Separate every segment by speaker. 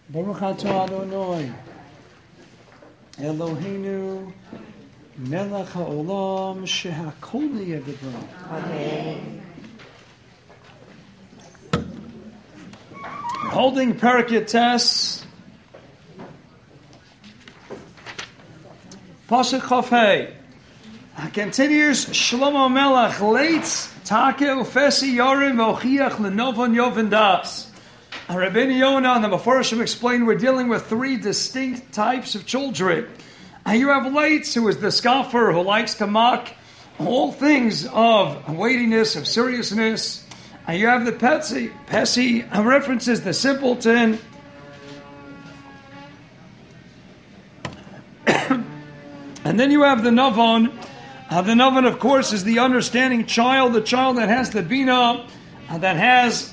Speaker 1: Baruch atah Adonai Eloheinu melech haolam shehakol niyeh b'dvaro.
Speaker 2: Amen.
Speaker 1: Holding Parak Tes, Pasuk Chaf Hey. Continues Shlomo Melech Leitz Take Ufesi Yorim Vochiach Lenovon Yovan Das. Rabbeinu Yonah and the Mefarshim explained we're dealing with three distinct types of children. And you have Leitz, who is the scoffer who likes to mock all things of weightiness, of seriousness. And you have the Pesi references the simpleton. And then you have the Navon. The Navon, of course, is the understanding child, the child that has the Bina, that has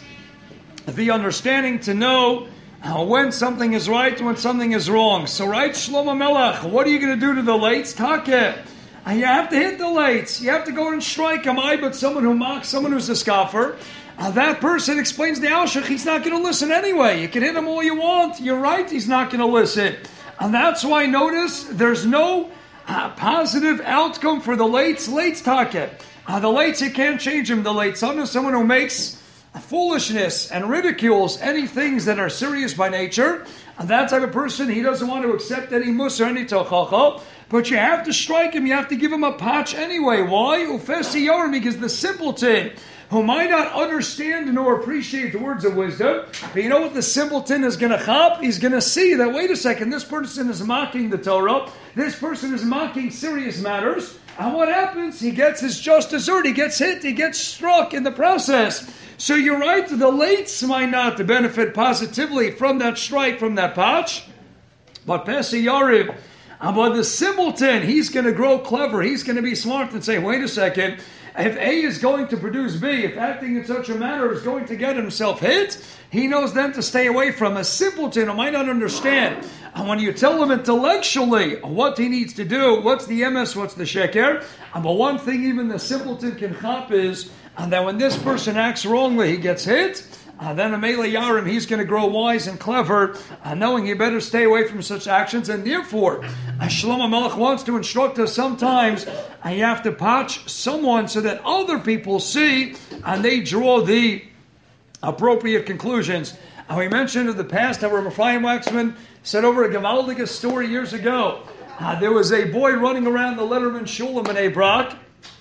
Speaker 1: the understanding to know when something is right, when something is wrong. So, right, Shlomo Melech, what are you going to do to the Leitz? Takeh. And you have to hit the Leitz. You have to go and strike him. But someone who mocks, someone who's a scoffer, that person explains the Alshach, he's not going to listen anyway. You can hit him all you want. You're right, he's not going to listen. And that's why, notice, there's no positive outcome for the Leitz Takeh. The Leitz, you can't change him. The Leitz son is someone who makes foolishness and ridicules any things that are serious by nature. And that type of person, he doesn't want to accept any mussar, any tochacha. But you have to strike him, you have to give him a patch anyway. Why? Ufesi yorim, because the simpleton, who might not understand nor appreciate the words of wisdom, but you know what the simpleton is going to chop? He's going to see that, wait a second, this person is mocking the Torah, this person is mocking serious matters, and what happens? He gets his just dessert, he gets hit, he gets struck in the process. So you're right, the Leitz might not benefit positively from that strike, from that patch, but Pesi Yariv, but the simpleton, he's going to grow clever, he's going to be smart and say, wait a second, if A is going to produce B, if acting in such a manner is going to get himself hit, he knows then to stay away from a simpleton who might not understand. And when you tell him intellectually what he needs to do, what's the emes, what's the sheker, but one thing even the simpleton can chop is, and that when this person acts wrongly, he gets hit, then a Mele Yarim, he's going to grow wise and clever, knowing he better stay away from such actions. And therefore, Shlomo Melech wants to instruct us sometimes, and you have to patch someone so that other people see, and they draw the appropriate conclusions. And we mentioned in the past how Rabbi Ephraim Waxman said over a Gavaldic story years ago. There was a boy running around the Letterman Shul in Bnei Brak,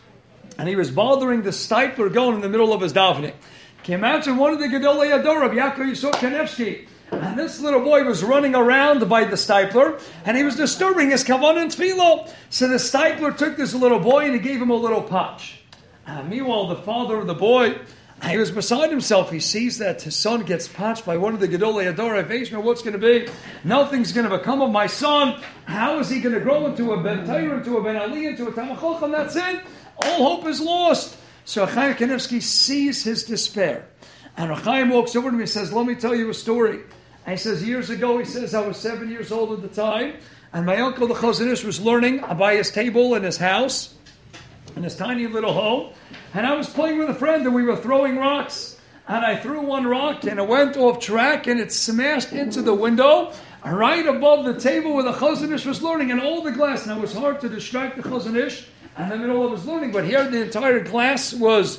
Speaker 1: and he was bothering the stipler going in the middle of his davening. Can you imagine one of the Gedolei Ador, Rabbi Yaakov Yisroel Kanevsky? And this little boy was running around by the stipler, and he was disturbing his kavanah and tefillah. So the stipler took this little boy and he gave him a little punch. Meanwhile, the father of the boy, he was beside himself. He sees that his son gets punched by one of the Gedolei Ador. What's going to be? Nothing's going to become of my son. How is he going to grow into a Ben Torah, into a Ben Ali, into a Talmid Chacham? That's it. All hope is lost. So Chaim Kanevsky sees his despair. And Chaim walks over to me and says, let me tell you a story. And he says, years ago, he says, I was 7 years old at the time, and my uncle, the Chazon Ish, was learning by his table in his house, in his tiny little home. And I was playing with a friend, and we were throwing rocks. And I threw one rock, and it went off track, and it smashed into the window, right above the table where the Chazon Ish was learning, and all the glass. Now, it was hard to distract the Chazon Ish in the middle of his learning, but here the entire glass was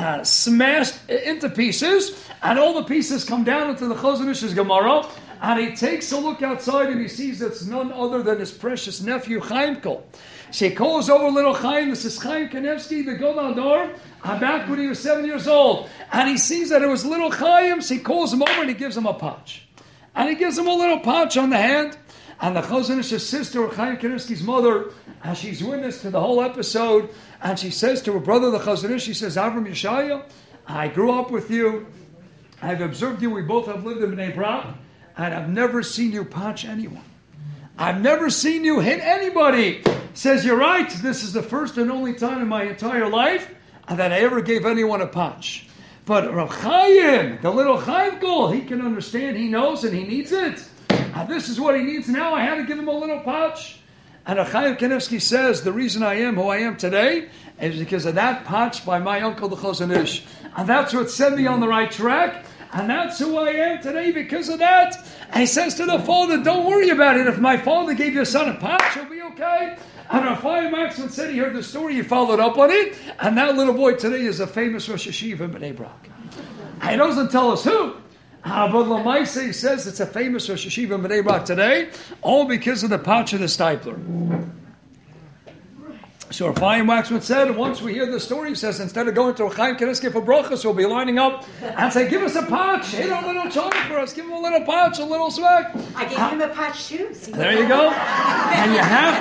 Speaker 1: smashed into pieces, and all the pieces come down into the Chazon Ish's Gemara, and he takes a look outside and he sees it's none other than his precious nephew Chaimkel. So he calls over little Chaim. This is Chaim Kanevsky, the Gadol Ador, back when he was 7 years old, and he sees that it was little Chaim, so he calls him over and he gives him a punch, and he gives him a little punch on the hand. And the Chazon Ish's sister, Chaim Kanevsky's mother, and she's witness to the whole episode, and she says to her brother, the Chazon Ish, she says, Avram Yeshaya, I grew up with you, I've observed you, we both have lived in Bnei Brak, and I've never seen you punch anyone. I've never seen you hit anybody. Says, you're right, this is the first and only time in my entire life that I ever gave anyone a punch. But Rav Chaim, the little Chaim Kol, he can understand, he knows, and he needs it. This is what he needs now. I had to give him a little punch. And Chaim Kanevsky says, the reason I am who I am today is because of that punch by my uncle, the Chazon Ish. And that's what set me on the right track. And that's who I am today because of that. And he says to the father, don't worry about it. If my father gave your son a patch, he'll be okay. And Raphael Maxman said he heard the story, he followed up on it, and that little boy today is a famous Rosh Hashiva in Bnei Brak. He doesn't tell us who. But Lamaisa, he says it's a famous Rosh Hashiva in Bnei Brak today, all because of the patch of the Stipler. So Raphael Waxman said, once we hear the story, he says, instead of going to a Chaim Kaniske for brachas, we'll be lining up and say, give us a patch, hit a little child for us, give him a little patch, a little swag.
Speaker 2: I gave him a patch too.
Speaker 1: There you go. And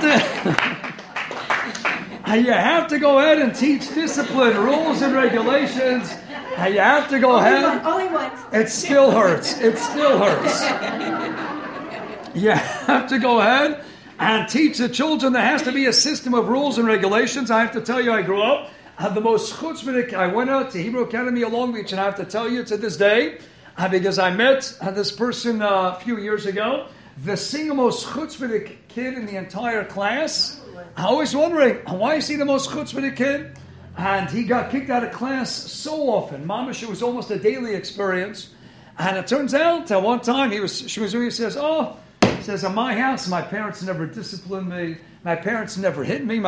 Speaker 1: you have to go ahead and teach discipline, rules and regulations. And you have to go ahead.
Speaker 2: Only one.
Speaker 1: It still hurts. It still hurts. You have to go ahead and teach the children. There has to be a system of rules and regulations. I have to tell you, I grew up, had the most chutzpahdik. I went out to Hebrew Academy of Long Beach, and I have to tell you to this day, because I met this person a few years ago, the single most chutzpahdik kid in the entire class. I was wondering, why is he the most chutzpahdik kid? And he got kicked out of class so often. Mamash, it was almost a daily experience. And it turns out, at one time, he says, in my house, my parents never disciplined me. My parents never hit me.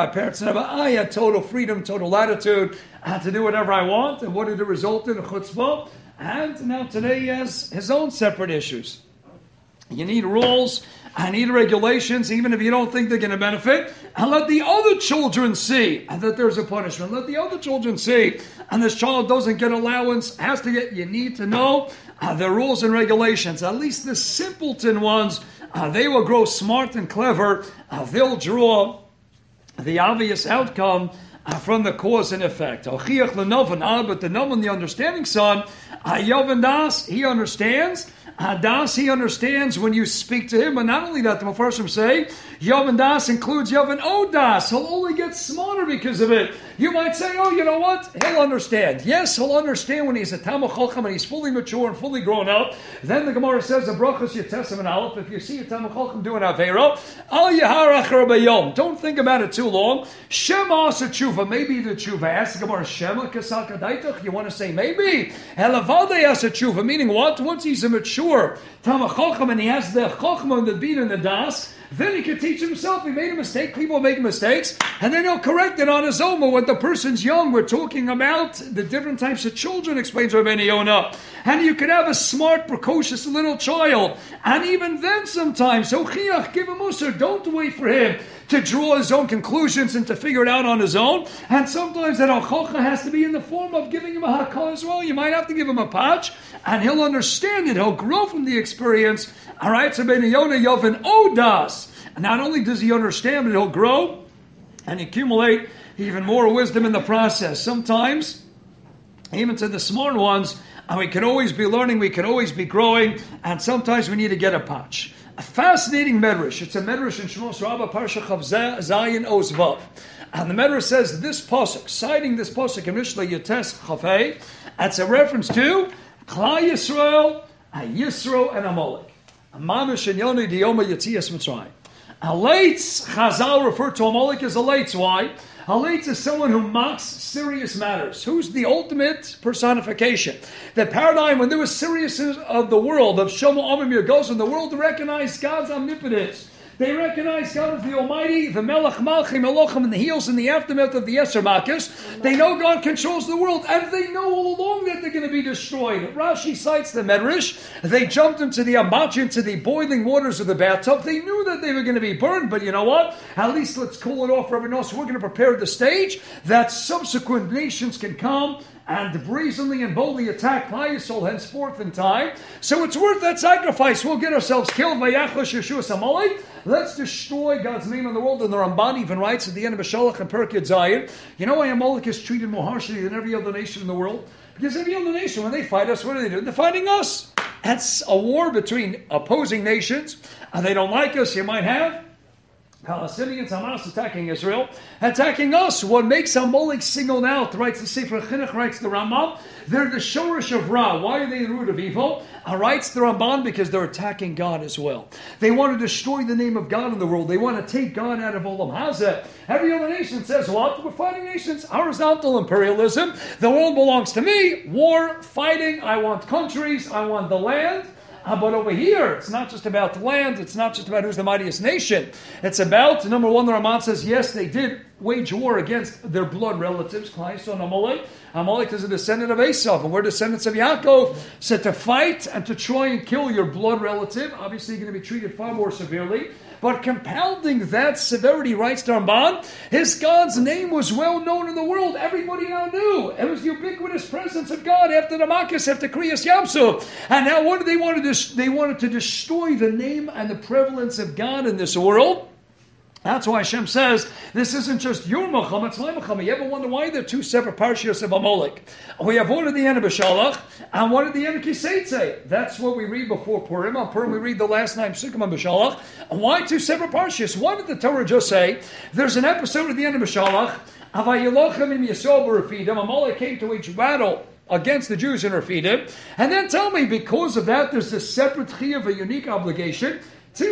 Speaker 1: I had total freedom, total latitude. I had to do whatever I want. And what did it result in? A chutzpah. And now today he has his own separate issues. You need rules. I need regulations, even if you don't think they're going to benefit. And let the other children see that there's a punishment. Let the other children see. And this child doesn't get allowance, has to get, you need to know the rules and regulations. At least the simpleton ones, they will grow smart and clever. They'll draw the obvious outcome from the cause and effect. But the Novan, the understanding son, Yovan Das, he understands. Das, he understands when you speak to him, but not only that, the Mefarshim say, Yovan Das includes Yovan Odas. He'll only get smarter because of it. You might say, oh, you know what? He'll understand. Yes, he'll understand when he's a Talmud Chacham and he's fully mature and fully grown up. Then the Gemara says, the brachas Yetesem and Aleph, if you see a Talmud Chacham doing Aveira, Al Yaharach Rabbayom. Don't think about it too long. Shema Asa Tshuva. Maybe the Tshuva. Ask the Gemara, Shema Kasaka Daitach. You want to say maybe. Helavade Asa Tshuva. Meaning what? Once he's a mature Talmud Chacham and he has the Chacham and the Bin and the Das, then he can teach himself. He made a mistake. People make mistakes. And then he'll correct it on his own. But when the person's young, we're talking about the different types of children, explains Rabbeinu Yonah. And you could have a smart, precocious little child. And even then sometimes, so chiach, give him musar. Don't wait for him to draw his own conclusions and to figure it out on his own. And sometimes that al-chocha has to be in the form of giving him a hakah as well. You might have to give him a patch, and he'll understand it. He'll grow from the experience. All right, so Rabbeinu Yonah Yovan Odas. And not only does he understand, but he'll grow and accumulate even more wisdom in the process. Sometimes, even to the smart ones, we can always be learning, we can always be growing, and sometimes we need to get a patch. A fascinating medrash. It's a medrash in Shemos Rabbah, Parsha Chav Zayin Oz Vav. And the medrash says this pasuk, citing this pasuk in Mishlei Yotes Chafei, it's a reference to Klal Yisrael, Yisro, and Amalek. Mamish and Yoni Diyoma Yetzias Mitzrayim. Halates, Chazal referred to Amalek as Halates. Why? Halates is someone who mocks serious matters. Who's the ultimate personification? The paradigm when there was seriousness of the world, of Shomo Amim Yagos, and the world recognized God's omnipotence. They recognize God as the Almighty, the Melech Malchim Elohim, in the heels and the aftermath of the Yetzer Makis. They know God controls the world, and they know all along that they're going to be destroyed. Rashi cites the Medrash. They jumped into the Amach, into the boiling waters of the bathtub. They knew that they were going to be burned, but you know what? At least let's call it off, Rabbi Nosson. We're going to prepare the stage that subsequent nations can come and brazenly and boldly attack Klal Yisrael henceforth in time. So it's worth that sacrifice. We'll get ourselves killed by Yachlosh Yeshua Amalek. Let's destroy God's name in the world. And the Ramban even writes at the end of Shalach and Perkei Zayin, you know why Amalek is treated more harshly than every other nation in the world? Because every other nation, when they fight us, what do? They're fighting us. That's a war between opposing nations, and they don't like us. You might have Palestinians, Hamas attacking Israel, attacking us. What makes Amalek singled out, writes the Sefer Chinuch, writes the Rambam, they're the shorish of Ra. Why are they the root of evil? Writes the Ramban, because they're attacking God as well. They want to destroy the name of God in the world. They want to take God out of Olam Hazeh. Every other nation says, what? We're fighting nations. Horizontal imperialism. The world belongs to me. War, fighting. I want countries. I want the land. But over here, it's not just about the land, it's not just about who's the mightiest nation. It's about, number one, the Ramban says, yes, they did wage war against their blood relatives, Klai and Amalek. Amalek is a descendant of Esav, and we're descendants of Yaakov. So to fight and to try and kill your blood relative, obviously you're going to be treated far more severely. But compounding that severity, writes the Ramban, his God's name was well known in the world. Everybody now knew. It was the ubiquitous presence of God after the Makkas, after Kriyas Yamsuf. And now what did they want to do? They wanted to destroy the name and the prevalence of God in this world. That's why Hashem says, this isn't just your Milchama, it's my Milchama. You ever wonder why there are two separate parashiyos of Amalek? We have one at the end of Beshalach, and one at the end of Kiseitze. That's what we read before Purim. On Purim we read the last 9 psukim on Beshalach. And why two separate parashiyos? Why did the Torah just say, there's an episode at the end of Beshalach, Avayilochem im Yisrael b'Refidim, Amalek came to wage battle against the Jews in Refidim, and then tell me, because of that, there's a separate chiyuv, a unique obligation.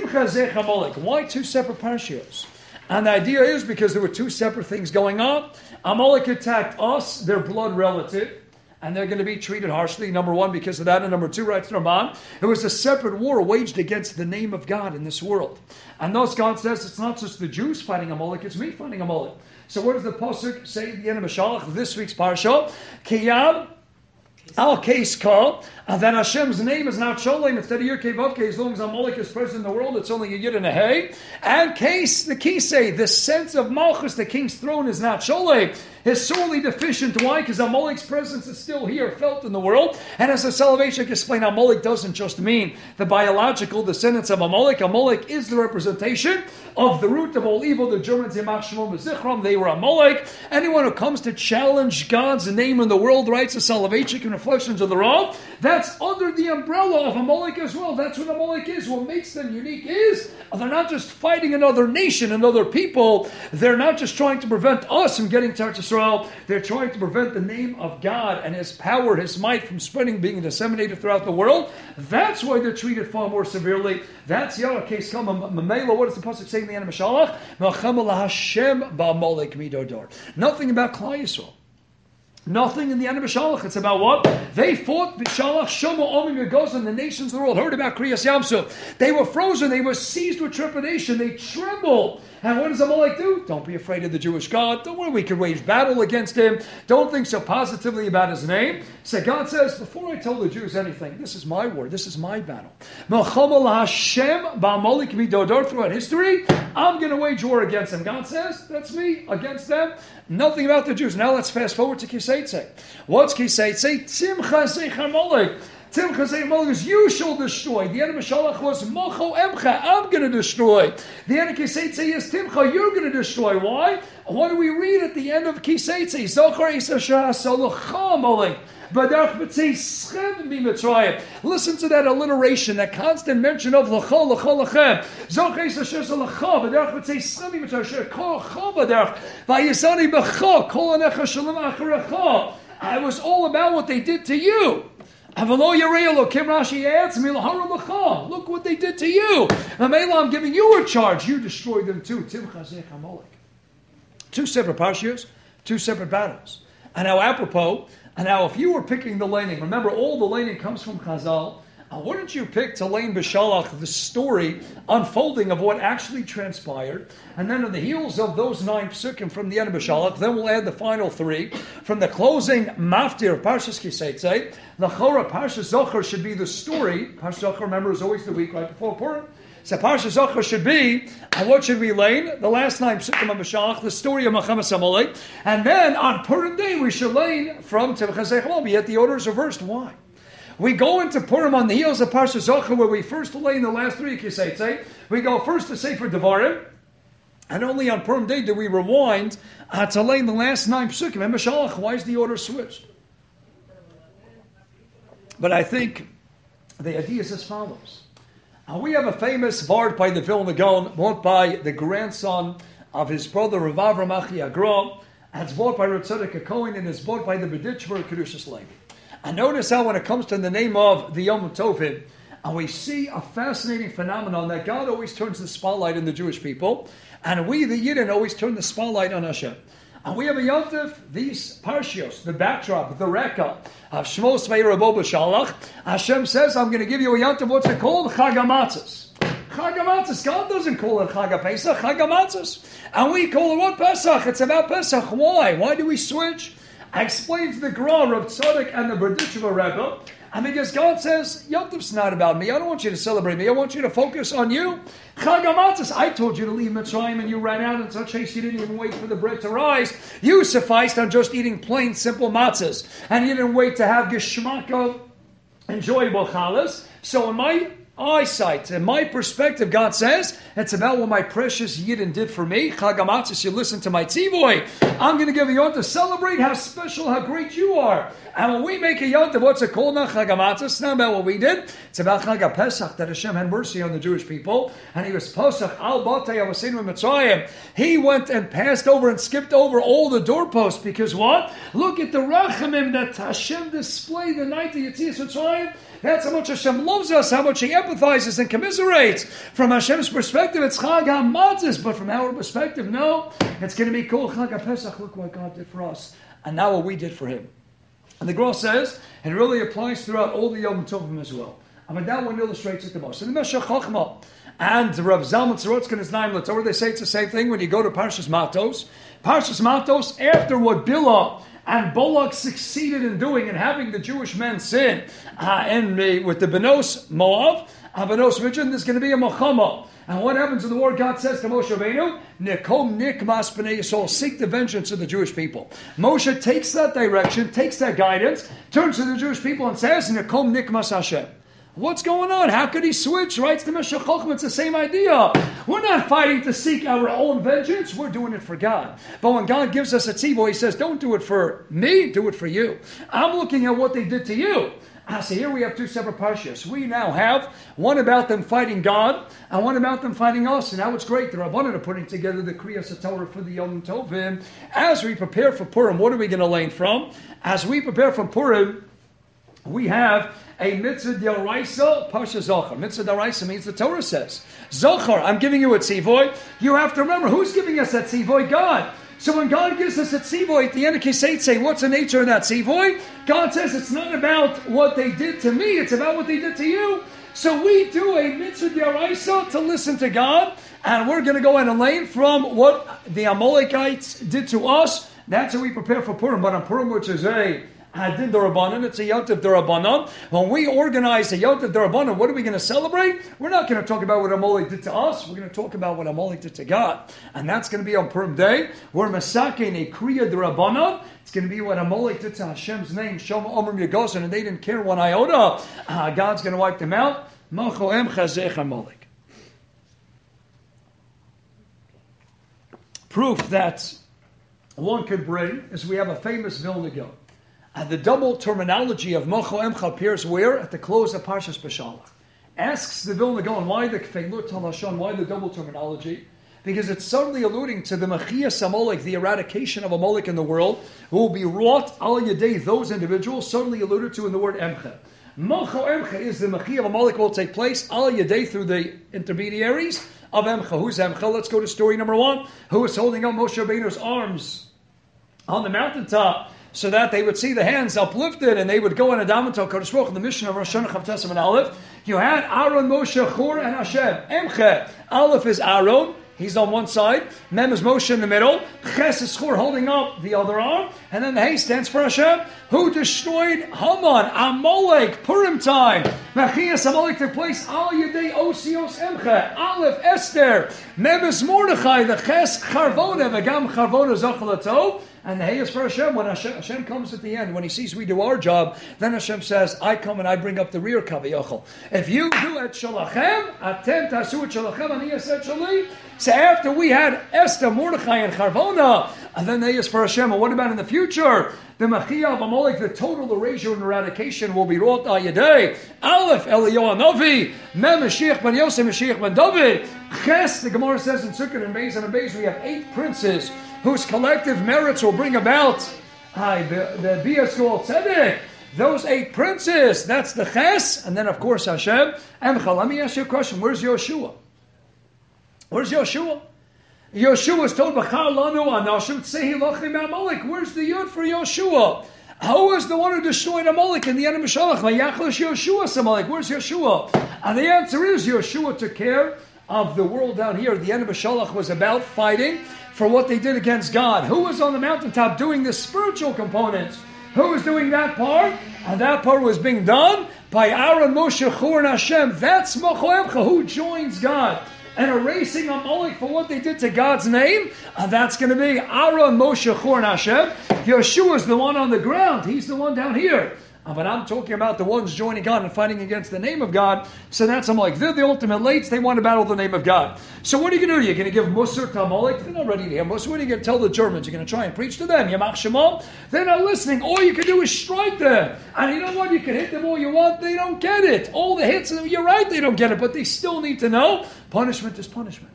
Speaker 1: Why two separate parashiyos? And the idea is because there were two separate things going on. Amalek attacked us, their blood relative, and they're going to be treated harshly, number one, because of that, and number two, writes Ramban, it was a separate war waged against the name of God in this world. And thus God says, it's not just the Jews fighting Amalek, it's me fighting Amalek. So what does the Pasuk say at the end of Mashalach, this week's parasha? Kiyab Al case call, and then Hashem's name is not Sholem instead of Yud Vav. As long as Amalek is present in the world, it's only a Yud and a Hey. And case the Kisei, the sense of Malchus, the king's throne, is not Sholem. Is sorely deficient. Why? Because Amalek's presence is still here, felt in the world. And as the Soloveitchik explained, Amalek doesn't just mean the biological descendants of Amalek. Amalek is the representation of the root of all evil. The Germans, Yamach Shimon Zichron, they were Amalek. Anyone who comes to challenge God's name in the world, writes the Soloveitchik in Reflections of the Rav, that's under the umbrella of Amalek as well. That's what Amalek is. What makes them unique is they're not just fighting another nation and other people. They're not just trying to prevent us from getting to Israel. They're trying to prevent the name of God and His power, His might from spreading, being disseminated throughout the world. That's why they're treated far more severely. That's Yara case come Mamela. What does the pasuk say in the end of Mashalach? Hashem ba'amalek midodor. Nothing about Klal Yisrael. Nothing in the end of Beshalach. It's about what? They fought Beshalach, Shomo, Omim, Yagozim. The nations of the world heard about Kriyas Yamsuf. They were frozen. They were seized with trepidation. They trembled. And what does Amalek do? Don't be afraid of the Jewish God. Don't worry, we can wage battle against him. Don't think so positively about his name. So God says, before I tell the Jews anything, this is my war. This is my battle. Hashem ba'amalek midodor. Throughout history, I'm going to wage war against them. God says, that's me against them. Nothing about the Jews. Now let's fast forward to Kiseitze. What's Kiseitze? Tzimcha Amalek. Tzimcha Amalek is you shall destroy. The end of Mashalach was Mocho Emcha. I'm going to destroy. The end of Kiseitze is Timcha. You're going to destroy. Why? What do we read at the end of Kiseitze? Zochar Isashah Solocha Amalek. Listen to that alliteration, that constant mention of lachol, lachol, lachem. It was all about what they did to you. Look what they did to you. I'm giving you a charge. You destroyed them too. Two separate parashiyos, two separate battles. And now apropos, and now if you were picking the laning, remember all the laning comes from Chazal, wouldn't you pick to lane Beshalach, the story unfolding of what actually transpired, and then on the heels of those 9 psukim from the end of Beshalach, then we'll add the final 3, from the closing maftir of Parshas Kiseitze, the Chora Parshas Zochar should be the story. Parshas Zochar, remember, is always the week right before Purim. So Parshas Zochar should be, and what should we lane? The last 9 psukim of Mashalach, the story of Milchemas Amalek, and then on Purim Day we should lane from Tzimcha Zechel, yet the order is reversed. Why? We go into Purim on the heels of Parshas Zochar, where we first lane the last 3 Kiseitze. We go first to Sefer Devarim, and only on Purim Day do we rewind to lane the last 9 psukim and Mashalach. Why is the order switched? But I think the idea is as follows. We have a famous Vard by the Vilna Gaon, bought by the grandson of his brother Rav Avram Achi Agra. It's bought by Rav Tzadok Cohen, and it's bought by the Bedichver Kedushas Leib. And notice how when it comes to the name of the Yom Tovim, and we see a fascinating phenomenon that God always turns the spotlight on the Jewish people, and we, the Yidden, always turn the spotlight on Hashem. And we have a Yontif, these Parshios, the backdrop, the Reka of Shmos Ve'erabo B'Shalach. Hashem says, I'm going to give you a Yontif, what's it called? Chag HaMatzos. Chag HaMatzos. God doesn't call it Chag HaPesach, Chag HaMatzos. And we call it what Pesach? It's about Pesach. Why? Why do we switch? I explained to the Gra, Rav Tzadok, and the Berditchever Rebbe, and because God says, Yontif's not about me. I don't want you to celebrate me. I want you to focus on you. Chag HaMatzos. I told you to leave Mitzrayim and you ran out in such haste you didn't even wait for the bread to rise. You sufficed on just eating plain, simple matzahs. And you didn't wait to have geschmack of enjoyable challahs. So in my eyesight, in my perspective, God says, it's about what my precious Yidden did for me. Chag HaMatzos, you listen to my tzivoy. I'm going to give a yontif to celebrate how special, how great you are. And when we make a yontif, what's it called now? Chag HaMatzos. It's not about what we did. It's about Chag HaPesach, that Hashem had mercy on the Jewish people. And he was Pesach al Batei Avosenu Mitzrayim. He went and passed over and skipped over all the doorposts. Because what? Look at the rachamim that Hashem displayed the night of Yetzias Mitzrayim. That's how much Hashem loves us, how much He empathizes and commiserates. From Hashem's perspective, it's Chag HaMatzos, but from our perspective, no. It's going to be called Chag HaPesach. Look what God did for us, and now what we did for Him. And the Gra says, it really applies throughout all the Yom Tovim as well. I mean, that one illustrates it the most. In the Meshech Chochmah, and Rav Zalman Sorotzkin is Naim Latorah, they say it's the same thing when you go to Parshas Matos. Parshas Matos, after what Bilah and Balak succeeded in doing and having the Jewish men sin with the Benos Moab, Benos Midian, there's going to be a Milchama. And what happens in the war? God says to Moshe Rabbeinu, Nikom nikmas b'nei Yisrael, seek the vengeance of the Jewish people. Moshe takes that direction, takes that guidance, turns to the Jewish people and says, Nikom nikmas Hashem. What's going on? How could he switch? Writes to Meshech Chochmah, it's the same idea. We're not fighting to seek our own vengeance. We're doing it for God. But when God gives us a tzivo, He says, don't do it for me, do it for you. I'm looking at what they did to you. So here we have two separate parshas. We now have one about them fighting God and one about them fighting us. And now it's great. The Rabbanan are putting together the Kriyas HaTorah for the Yom Tovim. As we prepare for Purim, what are we going to learn from? As we prepare for Purim, we have a mitzvah d'oraisa, parsha Zochar. Mitzvah d'oraisa means the Torah says, Zochar, I'm giving you a tzivoy. You have to remember, who's giving us that tzivoy? God. So when God gives us a tzivoy, at the end of Kisei say, what's the nature of that tzivoy? God says it's not about what they did to me, it's about what they did to you. So we do a mitzvah d'oraisa to listen to God, and we're going to go and learn from what the Amalekites did to us. That's how we prepare for Purim. But on Purim, which is a Hadin D'Rabbanan, it's a Yontif D'Rabbanan. When we organize a Yontif D'Rabbanan, what are we going to celebrate? We're not going to talk about what Amalek did to us. We're going to talk about what Amalek did to God. And that's going to be on Purim Day. We're Masakin a Kriya D'Rabbanan. It's going to be what Amalek did to Hashem's name, Shom Omrim Yagozan, and they didn't care one iota. God's going to wipe them out. Macho Em Chazech Amalek. Proof that one could bring is we have a famous Vilna Gaon. And the double terminology of Mocho Emcha appears where? At the close of Parshas Beshalach. Asks the Vilna Gaon, why the Kfeilut Halashon, why the double terminology? Because it's subtly alluding to the Mechiyas Amalek, the eradication of Amalek in the world, who will be wrought al yadei, those individuals, subtly alluded to in the word Emcha. Mocho Emcha is the Mechiyah of Amalek will take place al yadei through the intermediaries of Emcha. Who's Emcha? Let's go to story number 1. Who is holding up Moshe Rabbeinu's arms on the mountaintop, so that they would see the hands uplifted and they would go in a daven to HaKadosh Baruch Hu, the mission of Rosh Hashanah Chavtesim and Aleph. You had Aaron, Moshe, Chur, and Hashem. Emche. Aleph is Aaron. He's on one side. Mem is Moshe in the middle. Ches is Chur holding up the other arm. And then the Hey stands for Hashem, who destroyed Haman, Amalek, Purim time. Mechiyas Amalek took place al yedei osios Emche. Aleph, Esther. Mem is Mordechai. The Ches, Charvona. V'gam Charvona Zachalato. And the hey is for Hashem. When Hashem comes at the end, when He sees we do our job, then Hashem says, I come and I bring up the rear kaviyachol. If you do et shalachem, atem tasu et shalachem, ani yaseh shali. So after we had Esther, Mordechai, and Charvona, and then they is for Hashem. And what about in the future? The Machia of Amalek, the total erasure and eradication will be wrought al Yadei. Aleph, Eliyahu Navi, Mem, Mashiach ben Yosef, Mashiach ben David. Ches, the Gemara says in Sukkot and Beis and Beis, we have 8 princes whose collective merits will bring about the Bias Gol Tzedek. Those 8 princes, that's the Ches, and then of course Hashem. Emcha, let me ask you a question. Where's Yoshua? Where's Yoshua? Yoshua is told, B'char lanu anashim tsehi lachim Amalek. Where's the yud for Yoshua? Who was the one who destroyed Amalek in the end of Mishalach? Vayachlish Yoshua Amalek. Where's Yoshua? And the answer is Yoshua took care of the world down here. The end of Mishalach was about fighting for what they did against God. Who was on the mountaintop doing the spiritual components? Who was doing that part? And that part was being done by Aaron, Moshe, Chur, and Hashem. That's Machoemcha, who joins God and erasing Amalek for what they did to God's name. And that's going to be Aaron, Moshe, Chur, and Hashem. Yeshua is the one on the ground. He's the one down here. But I'm talking about the ones joining God and fighting against the name of God. So that's Amalek. They're the ultimate lates. They want to battle the name of God. So what are you going to do? You're going to give Musar to Amalek? They're not ready to hear Musar. What are you going to tell the Germans? You're going to try and preach to them. Yamach Shemam? They're not listening. All you can do is strike them. And you know what? You can hit them all you want. They don't get it. All the hits, you're right, they don't get it. But they still need to know punishment is punishment.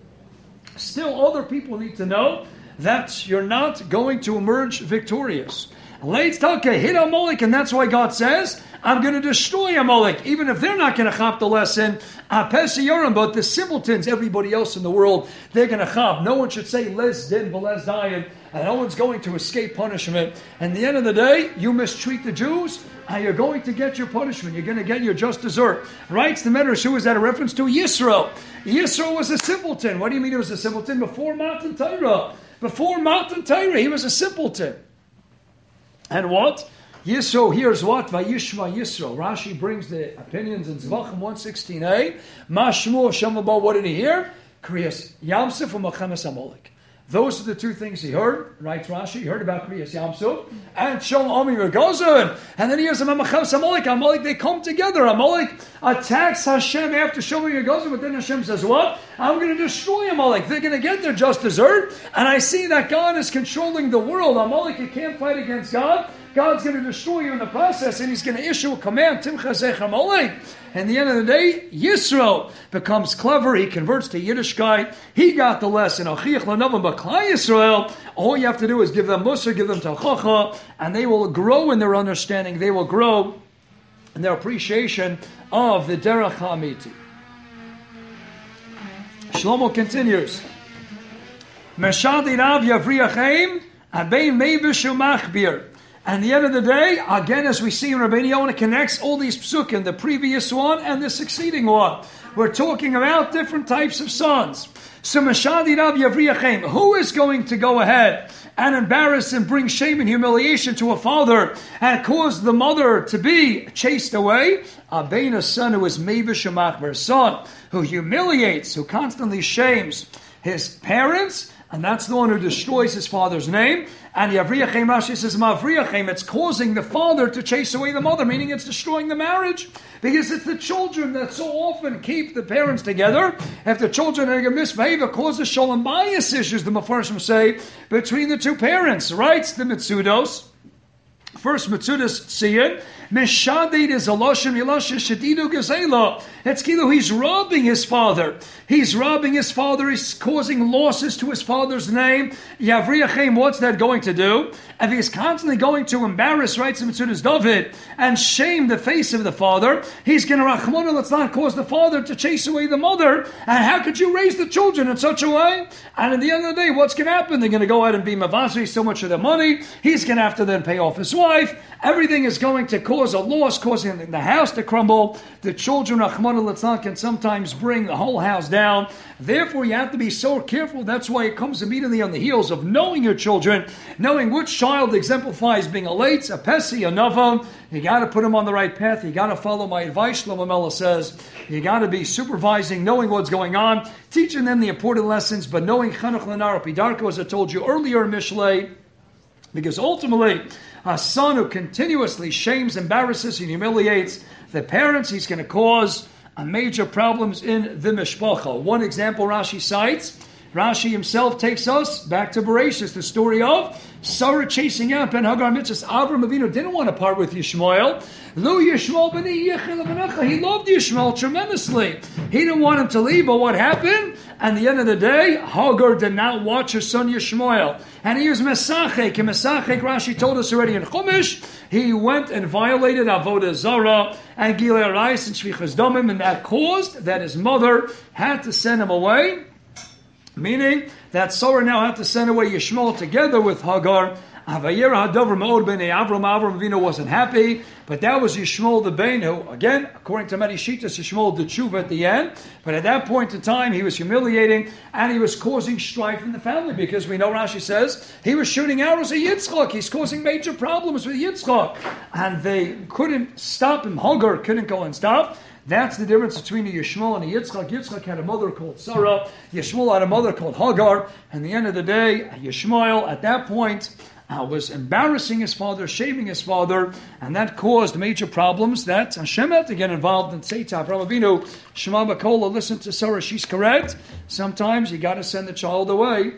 Speaker 1: Still, other people need to know that you're not going to emerge victorious. Let's talk hit Amalek, and that's why God says, I'm going to destroy Amalek, even if they're not going to chop the lesson. But the simpletons, everybody else in the world, they're going to chop. No one should say les din v'les dayan, and no one's going to escape punishment. And at the end of the day, you mistreat the Jews, and you're going to get your punishment. You're going to get your just desert. Writes the Medrash, who is that a reference to? Yisro. Yisro was a simpleton. What do you mean he was a simpleton? Before Matan Torah. Before Matan Torah, he was a simpleton. And what? Yisro hears what? Vayishma Yisro. Rashi brings the opinions in Zvachim 116a. Mashmu Shemabah, what did he hear? Kriyas Yamsuf and Machemes Amalek. Those are the 2 things he heard. Right, Rashi? He heard about Kriyas Yamsuf and Shalom Ami Regazon. And then he hears about Machemes Amalek. Amalek, they come together. Amalek attacks Hashem after Shalom Ami Regazon, but then Hashem says, what? I'm going to destroy Amalek. They're going to get their just desert. And I see that God is controlling the world. Amalek, you can't fight against God. God's going to destroy you in the process, and He's going to issue a command, Timcha Zech Amalek. And at the end of the day, Yisro becomes clever. He converts to Yiddishkeit. He got the lesson. Achiach Lanavam B'Klai Yisrael. All you have to do is give them Musar, give them Talchacha, and they will grow in their understanding. They will grow in their appreciation of the Derech HaAmiti. Shlomo continues. Meshadi Rav Yavriachem Abein Mevish Umachbir. And at the end of the day, again, as we see in Rabbeinu Yonah, connects all these psukim, the previous one and the succeeding one. We're talking about different types of sons. So, Mashadi Rav Yavriachem, who is going to go ahead and embarrass and bring shame and humiliation to a father and cause the mother to be chased away? Abein, a son who is Mevish Umachber, son who humiliates, who constantly shames his parents, and that's the one who destroys his father's name. And Yavriachem, Rashi says, Mavriachem, it's causing the father to chase away the mother, meaning it's destroying the marriage. Because it's the children that so often keep the parents together. If the children are going to misbehave, it causes shalom bias issues, the Mefarshim say, between the 2 parents. Writes the Mitzudos. First, Mitzudas Tzion, Meshadid is a Lashon Yilashon Shadidu Gezela. It's Kilo, he's robbing his father. He's robbing his father. He's causing losses to his father's name. Yavriachem, what's that going to do? If he's constantly going to embarrass, writes in Mitzudas David, and shame the face of the father, he's going to, Rachmana, let's not cause the father to chase away the mother. And how could you raise the children in such a way? And at the end of the day, what's going to happen? They're going to go ahead and be Mavasri, so much of their money. He's going to have to then pay off his wife. Everything is going to cause a loss, causing the house to crumble. The children, Rachmana litzlan, can sometimes bring the whole house down. Therefore, you have to be so careful. That's why it comes immediately on the heels of knowing your children, knowing which child exemplifies being a late, a pesi, a navam. You got to put them on the right path. You got to follow my advice. Shlomo Melech says you got to be supervising, knowing what's going on, teaching them the important lessons, but knowing Chanuch Lenar Pidarko, as I told you earlier in Mishlei. Because ultimately, a son who continuously shames, embarrasses, and humiliates the parents, he's going to cause major problems in the mishpacha. One example Rashi cites, Rashi himself takes us back to Bereshis, the story of Sarah chasing out Ben Hagar Mitzvahs. Avram Avinu didn't want to part with Yishmael. Lo Yishmael b'nei Yechel Avnecha. He loved Yishmael tremendously. He didn't want him to leave, but what happened? At the end of the day, Hagar did not watch her son Yishmael. And he was Mesachek. And Mesachek, Rashi told us already in Chumash, he went and violated Avodah Zarah and Gilei Arayis and Shvichas Damim, and that caused that his mother had to send him away. Meaning that Sarah now had to send away Yishmael together with Hagar. Avayera Hadavar Me'od B'nei Avram. Avram Avinu wasn't happy, but that was Yishmael the Bain, who, again, according to many Shitas, Yishmael did tshuva at the end. But at that point in time, he was humiliating and he was causing strife in the family, because we know Rashi says he was shooting arrows at Yitzchak. He's causing major problems with Yitzchak, and they couldn't stop him. Hagar couldn't go and stop. That's the difference between a Yishmael and a Yitzchak. Yitzchak had a mother called Sarah. Yishmael had a mother called Hagar. And at the end of the day, Yishmael at that point was embarrassing his father, shaming his father, and that caused major problems that Hashem had to get involved and say to Avraham Avinu, Shema B'Kola, listen to Sarah, she's correct. Sometimes you got to send the child away.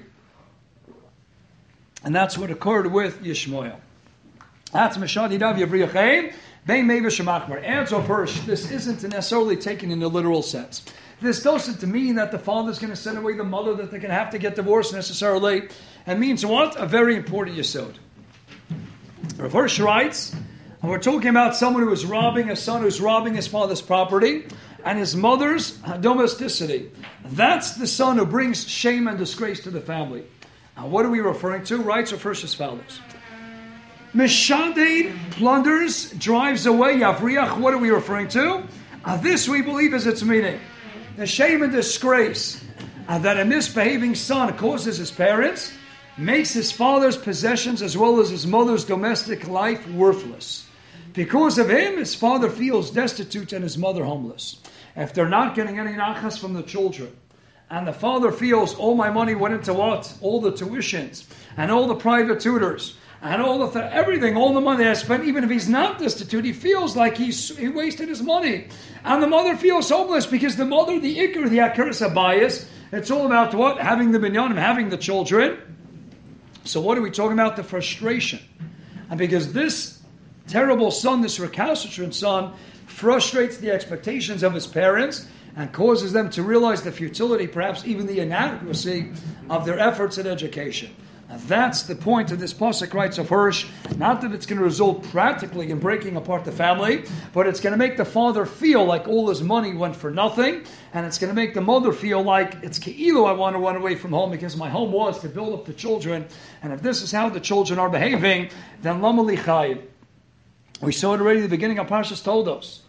Speaker 1: And that's what occurred with Yishmael. That's Meshad Yidav Yavriyachem. Answer first, this isn't necessarily taken in the literal sense. This doesn't mean that the father's going to send away the mother, that they're going to have to get divorced necessarily. It means what? A very important yesod. Rav Hirsch writes, and we're talking about someone who is robbing a son who's robbing his father's property and his mother's domesticity. That's the son who brings shame and disgrace to the family. Now, what are we referring to? Writes Rav Hirsch as follows. Mishaded plunders, drives away, Yavriach, what are we referring to? This we believe is its meaning. The shame and disgrace that a misbehaving son causes his parents makes his father's possessions as well as his mother's domestic life worthless. Because of him, his father feels destitute and his mother homeless. If they're not getting any nachas from the children, and the father feels all my money went into what? All the tuitions and all the private tutors and all everything, all the money I spent, even if he's not destitute, he feels like he wasted his money. And the mother feels homeless because the mother, the ikr, the akaras abayis, it's all about what? Having the binyanim, having the children. So what are we talking about? The frustration. And because this terrible son, this recalcitrant son, frustrates the expectations of his parents and causes them to realize the futility, perhaps even the inadequacy of their efforts at education. That's the point of this pasuk, writes of Hirsch. Not that it's going to result practically in breaking apart the family, but it's going to make the father feel like all his money went for nothing, and it's going to make the mother feel like it's ke'ilu, I want to run away from home because my home was to build up the children, and if this is how the children are behaving, then lama li chayim. We saw it already at the beginning of Parshas Toldos.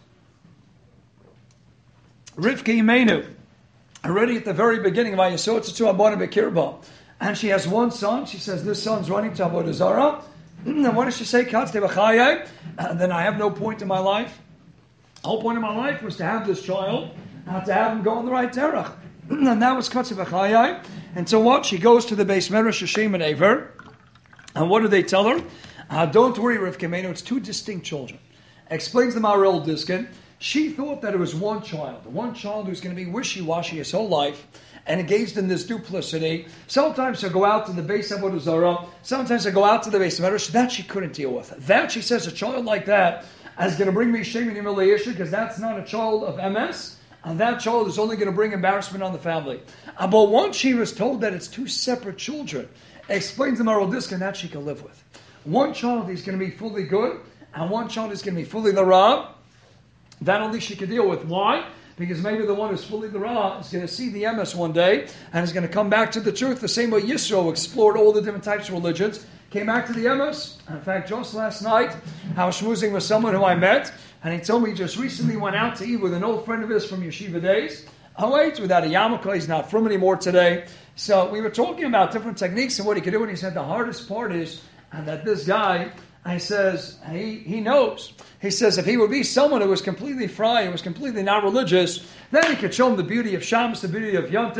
Speaker 1: Rivka Imenu, already at the very beginning of Vayisot Tzitzu Abana Bekirba. And she has one son. She says, this son's running to Avodah Zarah. And what does she say? Then I have no point in my life. The whole point of my life was to have this child, not to have him go in the right derech. And that was Katzev Achayai. And so what? She goes to the Beis Medrash Hashem and Aver. And what do they tell her? Don't worry, Rivka Imenu, it's two distinct children. Explains the Maharil Diskin. She thought that it was one child who's going to be wishy-washy his whole life, and engaged in this duplicity. Sometimes he'll go out to the base of Avodah Zarah, sometimes he'll go out to the base of Medrash. That she couldn't deal with. That, she says, a child like that is going to bring me shame and humiliation, because that's not a child of MS, and that child is only going to bring embarrassment on the family. But once she was told that it's two separate children, explains the moral disc, and that she can live with. One child is going to be fully good, and one child is going to be fully the Ra. That only she can deal with. Why? Because maybe the one who's fully the Ra is going to see the MS one day and is going to come back to the truth the same way Yisro explored all the different types of religions, came back to the MS. In fact, just last night, I was schmoozing with someone who I met, and he told me he just recently went out to eat with an old friend of his from Yeshiva days. Oh wait, without a yarmulke, he's not from anymore today. So we were talking about different techniques and what he could do, and he said the hardest part is that this guy, he says, he knows. He says if he would be someone who was completely fry, who was completely not religious, then he could show him the beauty of Shabbos, the beauty of Yom Tov,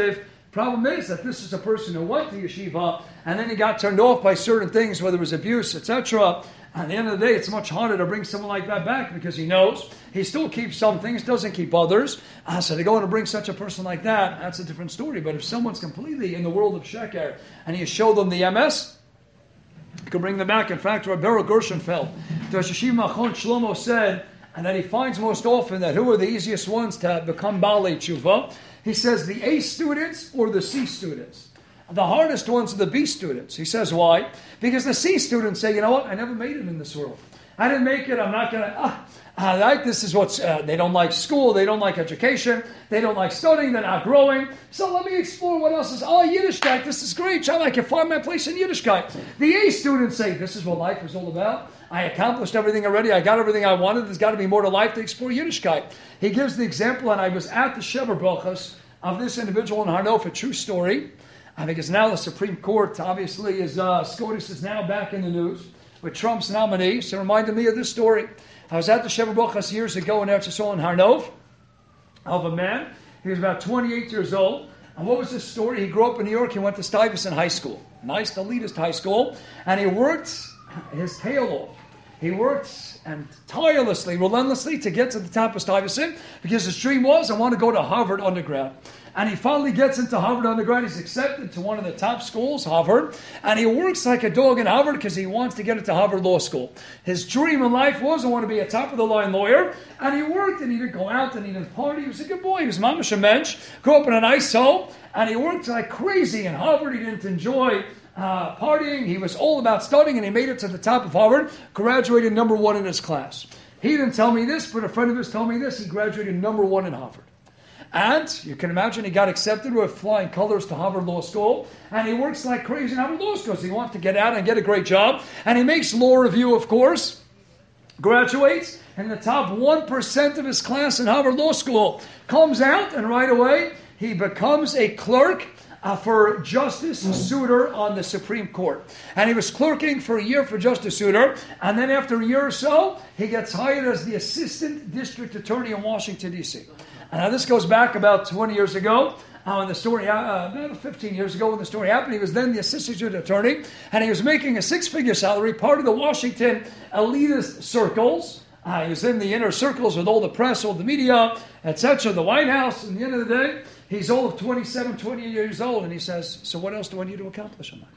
Speaker 1: Problem is that this is a person who went to yeshiva and then he got turned off by certain things, whether it was abuse, etc. At the end of the day, it's much harder to bring someone like that back because he knows he still keeps some things, doesn't keep others. So to go and bring such a person like that, that's a different story. But if someone's completely in the world of sheker and you show them the MS, you can bring them back. In fact, Rabbi Gershenfeld, the Rosh Hashiva Machon Shlomo said, and that he finds most often that who are the easiest ones to become Baalei Tshuva. He says the A students or the C students. The hardest ones are the B students. He says why? Because the C students say, you know what, I never made it in this world. I didn't make it, I'm not going to, this is what's, they don't like school, they don't like education, they don't like studying, they're not growing. So let me explore what else is, Yiddishkeit, this is great, I can find my place in Yiddishkeit. The A students say, this is what life is all about. I accomplished everything already, I got everything I wanted, there's got to be more to life to explore Yiddishkeit. He gives the example, and I was at the Shever Brachas of this individual in Harnof, a true story. I think it's now the Supreme Court, obviously, SCOTUS is now back in the news with Trump's nominee. So it reminded me of this story. I was at the Shever Brachas years ago in Eretz Yisrael in Harnof of a man. He was about 28 years old. And what was his story? He grew up in New York. He went to Stuyvesant High School. Nice, elitist high school. And he worked his tail off. He worked and tirelessly, relentlessly to get to the top of Stuyvesant because his dream was, I want to go to Harvard undergrad. And he finally gets into Harvard undergrad. He's accepted to one of the top schools, Harvard. And he works like a dog in Harvard because he wants to get into Harvard Law School. His dream in life was, I want to be a top-of-the-line lawyer. And he worked and he didn't go out and he didn't party. He was a good boy. He was mamash a mensch. Grew up in a nice home. And he worked like crazy in Harvard. He didn't enjoy partying. He was all about studying and he made it to the top of Harvard. Graduated number one in his class. He didn't tell me this, but a friend of his told me this. He graduated number one in Harvard. And you can imagine he got accepted with flying colors to Harvard Law School. And he works like crazy in Harvard Law School. So he wants to get out and get a great job. And he makes law review, of course. Graduates in the top 1% of his class in Harvard Law School. Comes out and right away he becomes a clerk for Justice Souter on the Supreme Court. And he was clerking for a year for Justice Souter. And then after a year or so, he gets hired as the Assistant District Attorney in Washington, D.C. Now this goes back about 20 years ago, when the story, about 15 years ago when the story happened. He was then the assistant district attorney, and he was making a six-figure salary, part of the Washington elitist circles. He was in the inner circles with all the press, all the media, etc., the White House. And at the end of the day, he's all of 27, 28 years old, and he says, so what else do I need to accomplish in life?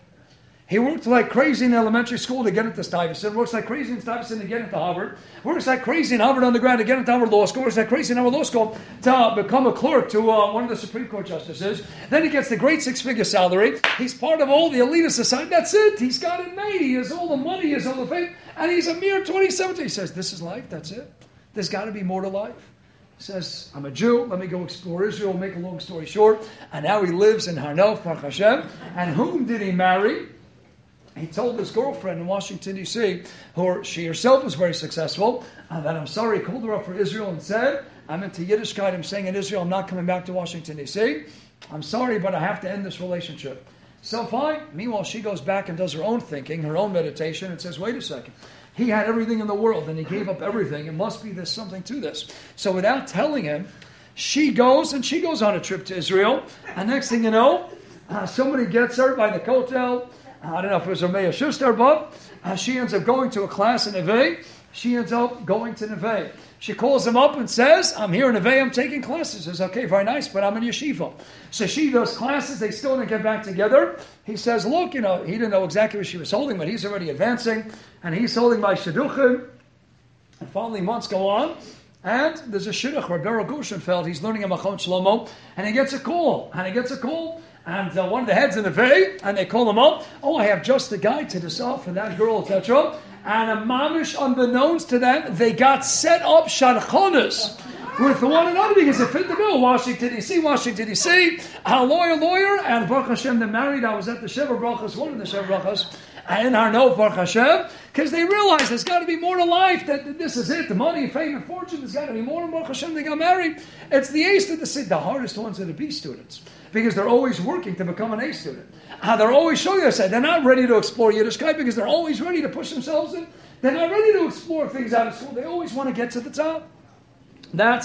Speaker 1: He worked like crazy in elementary school to get into Stuyvesant, works like crazy in Stuyvesant to get into Harvard, works like crazy in Harvard undergrad to get into Harvard Law School, works like crazy in Harvard Law School to become a clerk to one of the Supreme Court justices. Then he gets the great six-figure salary. He's part of all the elitist society. That's it. He's got it made. He has all the money. He has all the fame. And he's a mere 27. He says, this is life. That's it. There's got to be more to life. He says, I'm a Jew. Let me go explore Israel. Make a long story short. And now he lives in Harnof, Baruch Hashem. And whom did he marry? He told his girlfriend in Washington, D.C., she herself was very successful, that I'm sorry, he called her up for Israel and said, I'm into Yiddishkeit, I'm staying in Israel, I'm not coming back to Washington, D.C. I'm sorry, but I have to end this relationship. So fine. Meanwhile, she goes back and does her own thinking, her own meditation, and says, wait a second. He had everything in the world, and he gave up everything. It must be there's something to this. So without telling him, she goes on a trip to Israel, and next thing you know, somebody gets her by the kotel. I don't know if it was Ramea Schuster, but she ends up going to a class in Neve. She ends up going to Neve. She calls him up and says, I'm here in Neve, I'm taking classes. He says, okay, very nice, but I'm in yeshiva. So she does classes, they still didn't get back together. He says, look, he didn't know exactly what she was holding, but he's already advancing, and he's holding by Shidduchim. And finally, months go on, and there's a shidduch, Rabbi Gershenfeld, he's learning a Machon Shlomo, and he gets a call, and one of the heads in the Vey, and they call him up. Oh, I have just the guy to decide for that girl, etc. And a mamish, unbeknownst to them, they got set up shadchanas with one another because it fit the bill. Washington, D.C., a lawyer, and Baruch Hashem, they're married. I was at the Shever Brachas, one of the Shever Brachas, in Harnof, Baruch Hashem, because they realized there's got to be more to life, that this is it, the money, fame, and fortune, there's got to be more, and Baruch Hashem, they got married. It's the ace of the hardest ones are the B students, because they're always working to become an A student. They're always showing themselves. They're not ready to explore Yiddishkeit because they're always ready to push themselves in. They're not ready to explore things out of school. They always want to get to the top. That's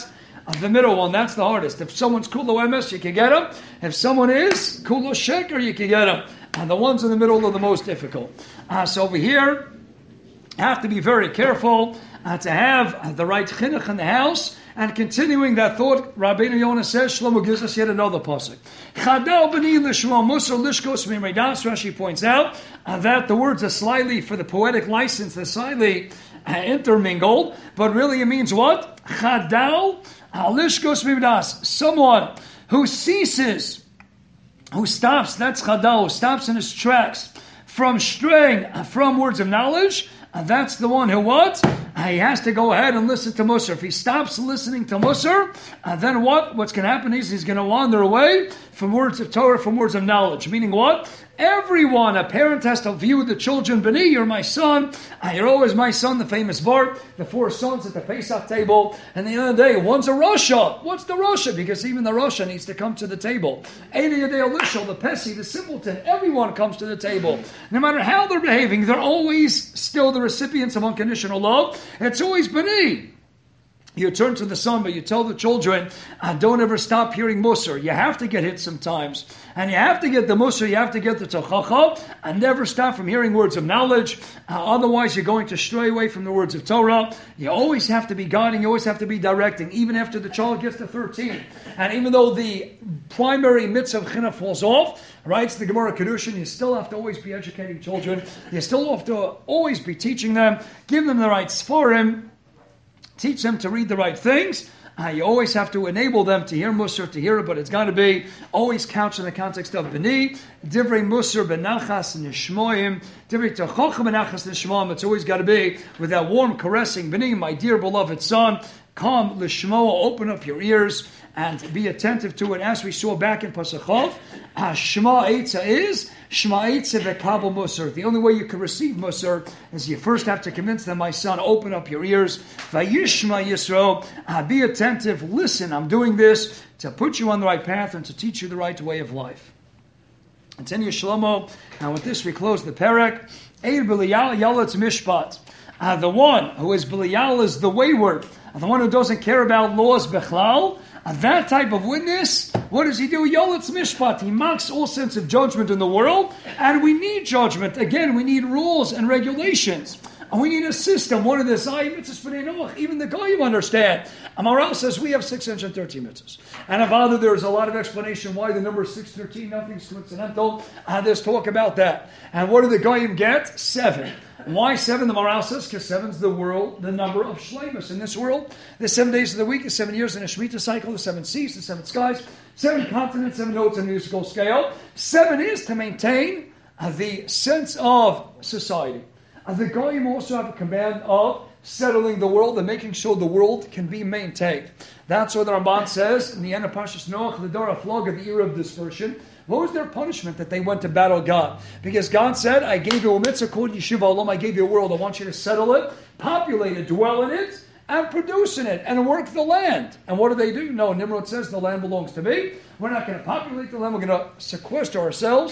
Speaker 1: The middle one, that's the hardest. If someone's kulo emes, you can get them. If someone is kulo sheker, you can get them. And the ones in the middle are the most difficult. So over here, have to be very careful to have the right chinuch in the house. And continuing that thought, Rabbeinu Yonah says, Shlomo gives us yet another pasuk. Chadal b'ni l'shmo musar lishkos mimreidas. Rashi points out that the words are slightly, for the poetic license, they're slightly intermingled, but really it means what? Chadal lishkos mimreidas. Someone who ceases, who stops, that's chadal, who stops in his tracks from straying from words of knowledge, that's the one who what? He has to go ahead and listen to Musar. If he stops listening to Musar, then what? What's going to happen is he's going to wander away from words of Torah, from words of knowledge. Meaning what? Everyone, a parent has to view the children, B'ni, you're my son, you're always my son, the famous Vart, the 4 sons at the Pesach table, and the other day, one's a Rasha. What's the Rasha? Because even the Rasha needs to come to the table. Eini Yadei Elishal, the Pesi, the simpleton, everyone comes to the table. No matter how they're behaving, they're always still the recipients of unconditional love. It's always B'ni. You turn to the son, but you tell the children, don't ever stop hearing Musar. You have to get hit sometimes. And you have to get the Musar, you have to get the Tochacha, and never stop from hearing words of knowledge. Otherwise, you're going to stray away from the words of Torah. You always have to be guiding, you always have to be directing, even after the child gets to 13. And even though the primary mitzvah of chinuch falls off, writes the Gemara Kedushin, you still have to always be educating children. You still have to always be teaching them, give them the right sforim, teach them to read the right things. You always have to enable them to hear Musar, to hear it, but it's got to be always couched in the context of B'ni. Divrei Musar benachas nishmoim. Divrei Tochacha benachas nishmoim. It's always got to be with that warm caressing. B'ni, my dear beloved son, come l'shmo, open up your ears and be attentive to it. As we saw back in Pasachov, Shema Eitzah is Shema Eitzah v'kabel Musar. The only way you can receive Musar is you first have to convince them, my son, open up your ears. Vayishma Yisro, be attentive, listen, I'm doing this to put you on the right path and to teach you the right way of life. Continue Shlomo, and with this we close the perek. Eir b'liyal yalatz mishpat. The one who is b'liyal is the wayward, the one who doesn't care about laws bechlal. That type of witness, what does he do? Yoletz mishpat. He mocks all sense of judgment in the world, and we need judgment. Again, we need rules and regulations. And we need a system. One of the Zayim mitzvahs for Noach. Even the Goyim understand. Amaral says we have 613 mitzvahs. And about there's a lot of explanation why the number is 613. Nothing's coincidental. There's talk about that. And what do the Goyim get? 7. Why 7? The Maral says because 7's the world, the number of shleimus in this world. The 7 days of the week, the 7 years in a Shemitah cycle, the 7 seas, the 7 skies, 7 continents, 7 notes in a musical scale. 7 is to maintain the sense of society. The Goyim also have a command of settling the world and making sure the world can be maintained. That's what the Ramban says in the end of Parshas Noach, the Dor HaFlog, of the era of dispersion. What was their punishment that they went to battle God? Because God said, I gave you a mitzvah called Yeshiva Olam, I gave you a world, I want you to settle it, populate it, dwell in it, and produce in it, and work the land. And what do? No, Nimrod says the land belongs to me. We're not going to populate the land, we're going to sequester ourselves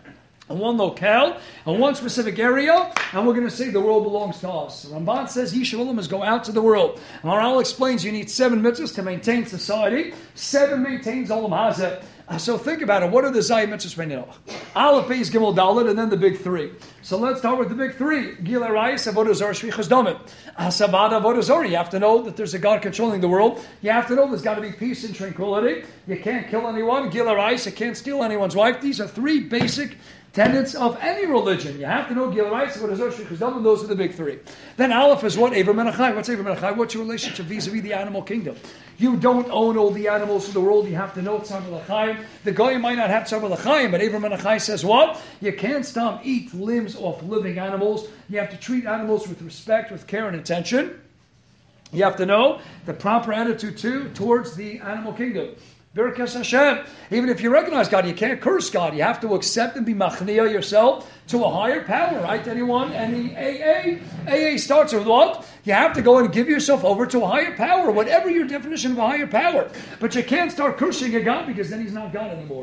Speaker 1: in one locale, in one specific area, and we're going to say the world belongs to us. Ramban says Yeshiva Olam is go out to the world. Maharal explains you need 7 mitzvahs to maintain society. 7 maintains Olam Hazeh. So think about it. What are the Zayim mitzvahs right now? Aleph, Beis, Gimel, Dalet, and then the big 3. So let's start with the big 3. Gilei Arayis, Avodah Zarah, Shvichas Damim. Savada, Avodah Zarah. You have to know that there's a God controlling the world. You have to know there's got to be peace and tranquility. You can't kill anyone. Gilei Arayis, you can't steal anyone's wife. These are 3 basic tenets of any religion. You have to know Gilei Arayis, Avodah Zarah, Shvichas Damim. Those are the big 3. Then Aleph is what? Ever Menachai. What's Ever Menachai? What's your relationship vis-a-vis the animal kingdom? You don't own all the animals of the world. You have to know Tzar L'chaim. The Goyim might not have Tzar L'chaim, but Avraham Menachai says what? You can't stop eat limbs off living animals. You have to treat animals with respect, with care and attention. You have to know the proper attitude too towards the animal kingdom. Birkas Hashem. Even if you recognize God, you can't curse God. You have to accept and be machniya yourself to a higher power, right? Anyone? Any AA starts with what? You have to go and give yourself over to a higher power, whatever your definition of a higher power. But you can't start cursing a God because then he's not God anymore.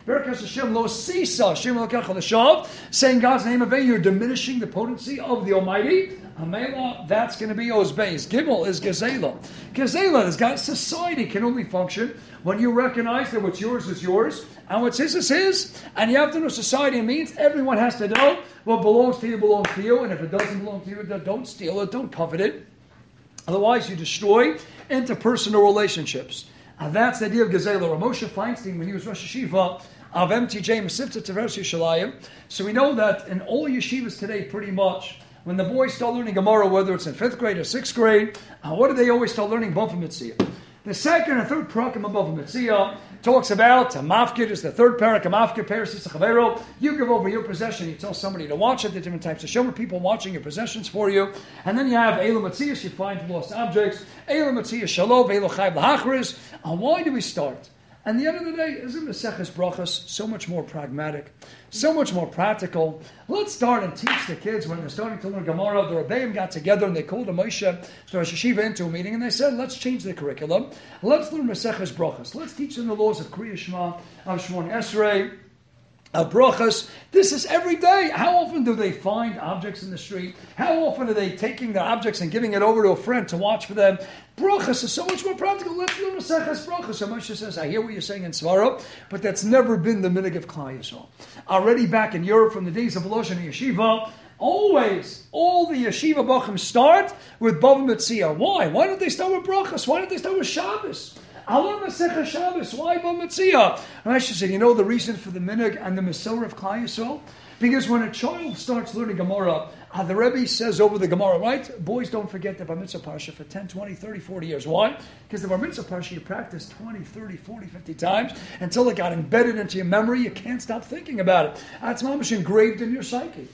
Speaker 1: Berkas Hashem lo sisa Hashem lokacha l'shav, saying God's name of you're diminishing the potency of the Almighty. Hamela, that's going to be Ozbeis. Gimel is Gezela. Gezela is God. Society can only function when you recognize that what's yours is yours and what's his is his. And you have to know society means everyone has to know what belongs to you, and if it doesn't belong to you, don't steal it, don't covet it. Otherwise, you destroy interpersonal relationships. And that's the idea of Gezela. Moshe Feinstein, when he was Rosh Yeshiva of MTJ Mesivta Tiveres Yishalayim, so we know that in all yeshivas today, pretty much, when the boys start learning Gemara, whether it's in 5th grade or 6th grade, what do they always start learning? Bava Metzia. The second and third parakim of Bava Metzia talks about Mafkid is the third parak, Mafkid Paris Chavero. You give over your possession, you tell somebody to watch it, the different types of shomer, people watching your possessions for you. And then you have Eilu Metzias, you find lost objects. Eilu Metzias Shalom, Eilu Chayv Lahachris. And why do we start? And the end of the day, isn't Maseches Brachos so much more pragmatic, so much more practical? Let's start and teach the kids when they're starting to learn Gemara. The Rebbeim got together and they called a Moshe, so Rosh Yeshiva, into a meeting, and they said, let's change the curriculum. Let's learn Maseches Brachos. Let's teach them the laws of Kriya Shema, of Shmon Esrei, of Brachos. This is every day. How often do they find objects in the street? How often are they taking their objects and giving it over to a friend to watch for them? Brachos is so much more practical. Let's learn Maseches Brachos. So Moshe says, I hear what you're saying in Svara, but that's never been the minhag of Klal Yisrael. Already back in Europe from the days of Loshen Yeshiva, always, all the Yeshiva Bachim start with Bava Metzia. Why? Why don't they start with Brachos? Why don't they start with Shabbos? Alon Masechah Shabbos. Why Bava Metzia? Rashi said, you know the reason for the minhag and the Masorah of Klal Yisrael? Because when a child starts learning Gemara, the Rebbe says over the Gemara, right? Boys don't forget the Bar Mitzvah Parsha for 10, 20, 30, 40 years. Why? Because the Bar Mitzvah Parsha you practice 20, 30, 40, 50 times until it got embedded into your memory. You can't stop thinking about it. That's mamash engraved in your psyche.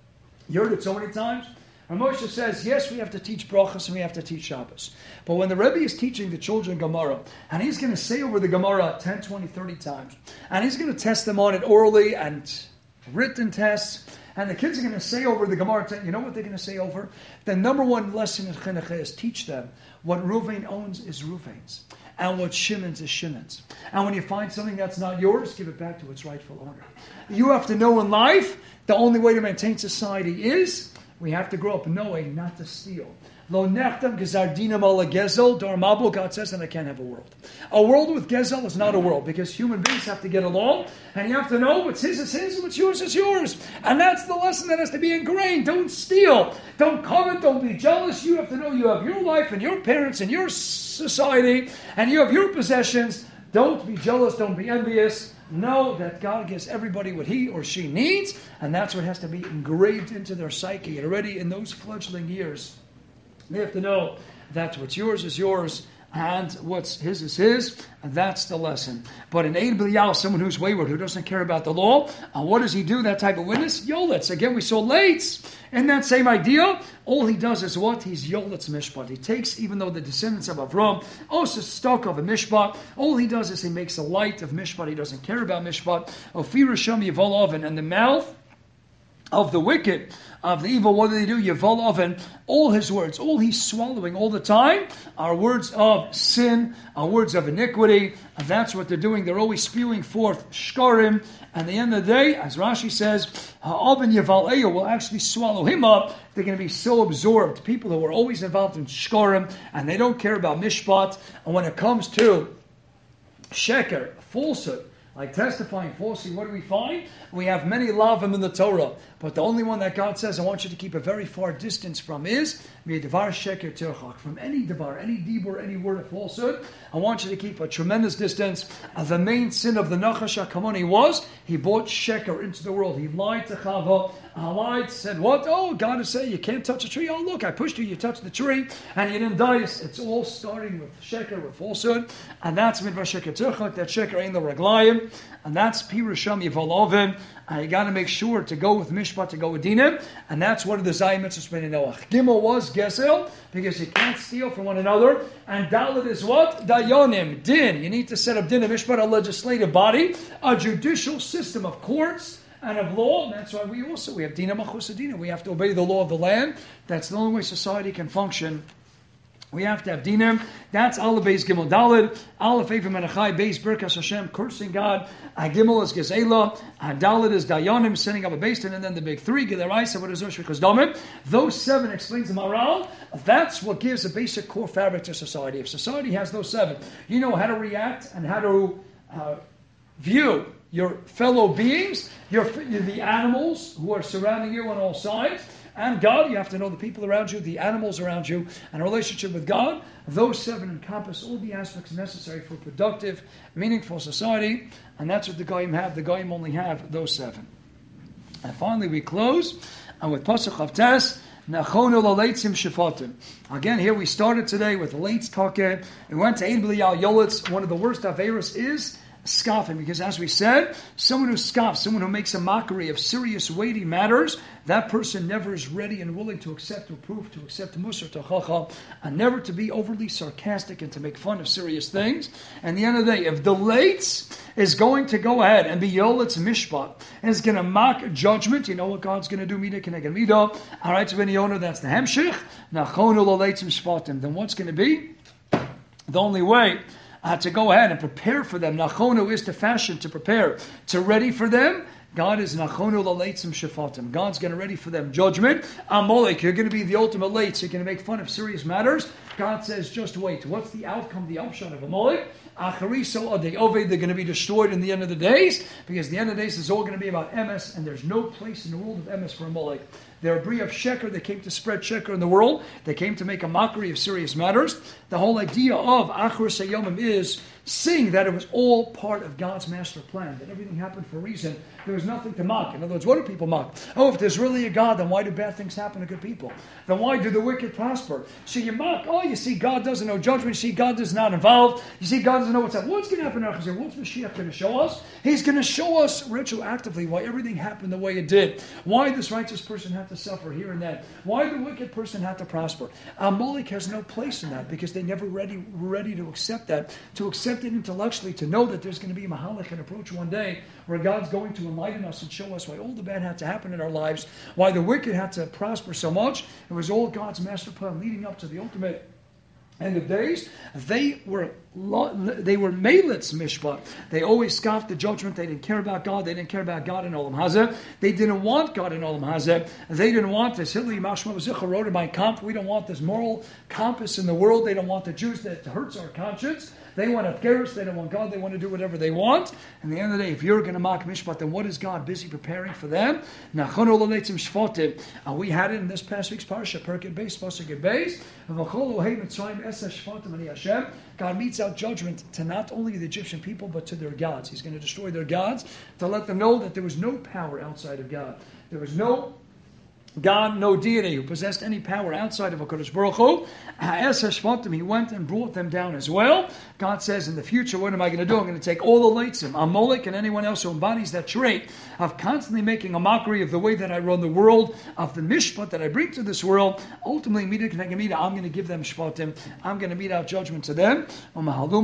Speaker 1: You heard it so many times. And Moshe says, yes, we have to teach Brachos and we have to teach Shabbos. But when the Rebbe is teaching the children Gemara, and he's going to say over the Gemara 10, 20, 30 times, and he's going to test them on it orally and written tests, and the kids are going to say over the Gemara, you know what they're going to say over? The number one lesson in Chinuch is teach them what Ruvain owns is Ruvain's, and what Shimon's is Shimon's. And when you find something that's not yours, give it back to its rightful owner. You have to know in life, the only way to maintain society is, we have to grow up knowing not to steal. Lo nechtam gezardinam ala gezel, Dharmabel, God says, and I can't have a world. A world with gezel is not a world, because human beings have to get along, and you have to know what's his is his, and what's yours is yours. And that's the lesson that has to be ingrained. Don't steal. Don't covet. Don't be jealous. You have to know you have your life, and your parents, and your society, and you have your possessions. Don't be jealous. Don't be envious. Know that God gives everybody what he or she needs, and that's what has to be engraved into their psyche. And already in those fledgling years, they have to know that what's yours is yours, and what's his is his, and that's the lesson. But in Eid B'Liyal, someone who's wayward, who doesn't care about the law, what does he do, that type of witness? Yolitz. Again, we saw Lates. In that same idea, all he does is what? He's Yolitz Mishpat. He takes, even though the descendants of Avram also stuck of a Mishpat, all he does is he makes a light of Mishpat. He doesn't care about Mishpat. Ofir Hashem Yivol Oven, and the mouth of the wicked, of the evil, what do they do? Yevol Oven, all his words, all he's swallowing all the time are words of sin, are words of iniquity, and that's what they're doing. They're always spewing forth shkarim, and at the end of the day, as Rashi says, Ha'oven Yeval Eyo will actually swallow him up. They're going to be so absorbed. People who are always involved in shkarim, and they don't care about mishpat, and when it comes to sheker, falsehood, like testifying falsely, what do we find? We have many lavim in the Torah, but the only one that God says I want you to keep a very far distance from is Mi'devar sheker tirchak. From any devar, any dibur, any word of falsehood, I want you to keep a tremendous distance. The main sin of the Nachash HaKamoni was he brought sheker into the world. He lied to Chava. Lied, said what? Oh, God is saying you can't touch a tree. Oh, look, I pushed you, you touched the tree, and you didn't die. It's all starting with sheker, with falsehood, and that's Midvar sheker tirchak. That sheker ain't the raglayim, and that's Pirusham Yevol Oven. You got to make sure to go with Mishpat, to go with Dinim, and that's one of the Zayim Mitzvahs Bnei Noach. Gimel was Gesel, because you can't steal from one another, and Dalet is what? Dayanim, Din. You need to set up Din and Mishpat, a legislative body, a judicial system of courts and of law, and that's why we have Dina Machus Adina. We have to obey the law of the land. That's the only way society can function We have to have dinim. That's Aleph Beis Gimel Dalid. Aleph Ephraim Menachai Beis Birkas Hashem, cursing God. Gimel is Gezela. Dalid is Dayanim, setting up a Beis Din, and then the big three, Gederaisa, what is Rosh Damim. Those seven explains the moral. That's what gives a basic core fabric to society. If society has those seven, you know how to react and how to view your fellow beings, the animals who are surrounding you on all sides, and God. You have to know the people around you, the animals around you, and a relationship with God. Those seven encompass all the aspects necessary for productive, meaningful society, and that's what the Goyim have. The Goyim only have those seven. And finally, we close with Pasuk Chavtes. Nachonu l'leitzim shefatim. Again, here we started today with Leitz Takeh. We went to Ein B'liyal Yolitz. One of the worst averos is scoffing, because as we said, someone who scoffs, someone who makes a mockery of serious, weighty matters, that person never is ready and willing to accept reproof, to accept musar, to chacham, and never to be overly sarcastic and to make fun of serious things. And at the end of the day, if the Leitz is going to go ahead and be Yolitz Mishpat, and is going to mock judgment, you know what God's going to do, Mida Keneged Mida, all right, so that's the Hemshich, Nachonu l'leitzim shpatim. Then what's going to be? The only way to go ahead and prepare for them. Nachonu is to fashion, to prepare, to ready for them. God is Nachonu l'leitzim shefatim. God's going to ready for them judgment. Amalek, you're going to be the ultimate Leitz. You're going to make fun of serious matters. God says, just wait. What's the outcome, the upshot of Amalek? Achariso adei oved, they're going to be destroyed in the end of the days, because the end of the days is all going to be about emes, and there's no place in the world of emes for Amalek. They're a bri of sheker. They came to spread sheker in the world. They came to make a mockery of serious matters. The whole idea of Achar Sayomim is seeing that it was all part of God's master plan, that everything happened for a reason. There was nothing to mock. In other words, what do people mock? Oh, if there's really a God, then why do bad things happen to good people? Then why do the wicked prosper? So you mock, oh, you see God doesn't know judgment. You see God is not involved. You see God doesn't know what's happening. What's going to happen now? What's Mashiach going to show us? He's going to show us retroactively why everything happened the way it did. Why this righteous person had to suffer here and there. Why the wicked person had to prosper. Amalek has no place in that, because they never were ready to accept that, to accept it intellectually, to know that there's going to be a Mahalach and approach one day where God's going to enlighten us and show us why all the bad had to happen in our lives, why the wicked had to prosper so much. It was all God's master plan leading up to the ultimate end of days. They were Melitz Mishpat. They always scoffed the judgment. They didn't care about God. They didn't care about God in Olam Hazeh. They didn't want God in Olam Hazeh. They didn't want this Hilli Mashma Zicha wrote in my comp. We don't want this moral compass in the world. They don't want the Jews that hurts our conscience. They want Afgharis, they don't want God, they want to do whatever they want. And at the end of the day, if you're going to mock Mishpat, then what is God busy preparing for them? We had it in this past week's Parsha, Perkei Beis, Pasuk Beis. God meets out judgment to not only the Egyptian people, but to their gods. He's going to destroy their gods to let them know that there was no power outside of God. There was no God, no deity who possessed any power outside of HaKadosh Baruch Hu. He went and brought them down as well. God says, in the future, what am I going to do? I'm going to take all the Leitzim, Amalek, and anyone else who embodies that trait of constantly making a mockery of the way that I run the world, of the mishpat that I bring to this world. Ultimately, I'm going to give them shpatim. I'm going to mete out judgment to them. And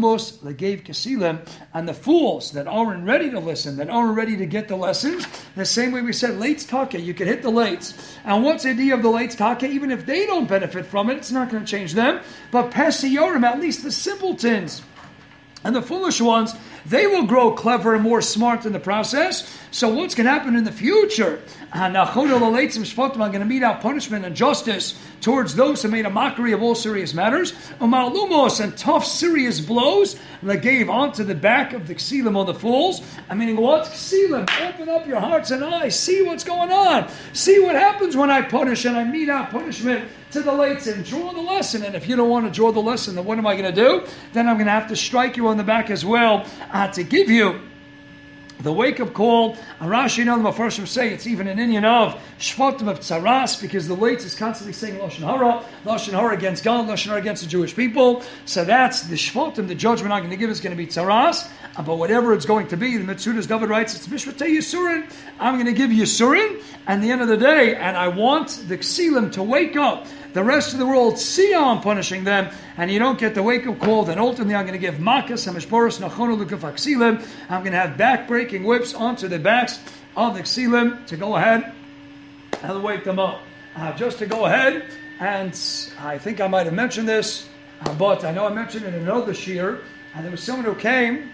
Speaker 1: the fools that aren't ready to listen, that aren't ready to get the lessons, the same way we said, Leitz Taka, you can hit the Leitz. And what's the idea of the Leitz Taka? Even if they don't benefit from it, it's not going to change them. But Pesiyorim, at least the simpletons and the foolish ones, they will grow clever and more smart in the process. So what's going to happen in the future? I'm going to mete out punishment and justice towards those who made a mockery of all serious matters. And tough, serious blows gave onto the back of the Ksilim on the fools. Meaning what? Ksilim, open up your hearts and eyes. See what's going on. See what happens when I punish and I mete out punishment to the Leitz and draw the lesson. And if you don't want to draw the lesson, then what am I going to do? Then I'm going to have to strike you on the back as well to give you the wake-up call. Rashi and other Mepharshim say it's even an Inyan of Shvatim of Tzaras, because the Leitz is constantly saying Lashon Hara against God, Lashon Hara against the Jewish people. So that's the Shvatim, the judgment I'm going to give is going to be Tzaras. But whatever it's going to be, the Mitzudas David writes, it's Mishvatei Yisurin. I'm going to give Yisurin, and the end of the day, and I want the Ksilim to wake up. The rest of the world see how I'm punishing them, and you don't get the wake-up call, then ultimately I'm going to give Makas, Hamishboros, Nachonu, Lukaf, Ksilim. I'm going to have back-breaking whips onto the backs of the Ksilim to go ahead and wake them up. Just to go ahead, and I think I might have mentioned this But I know I mentioned in another shir, and there was someone who came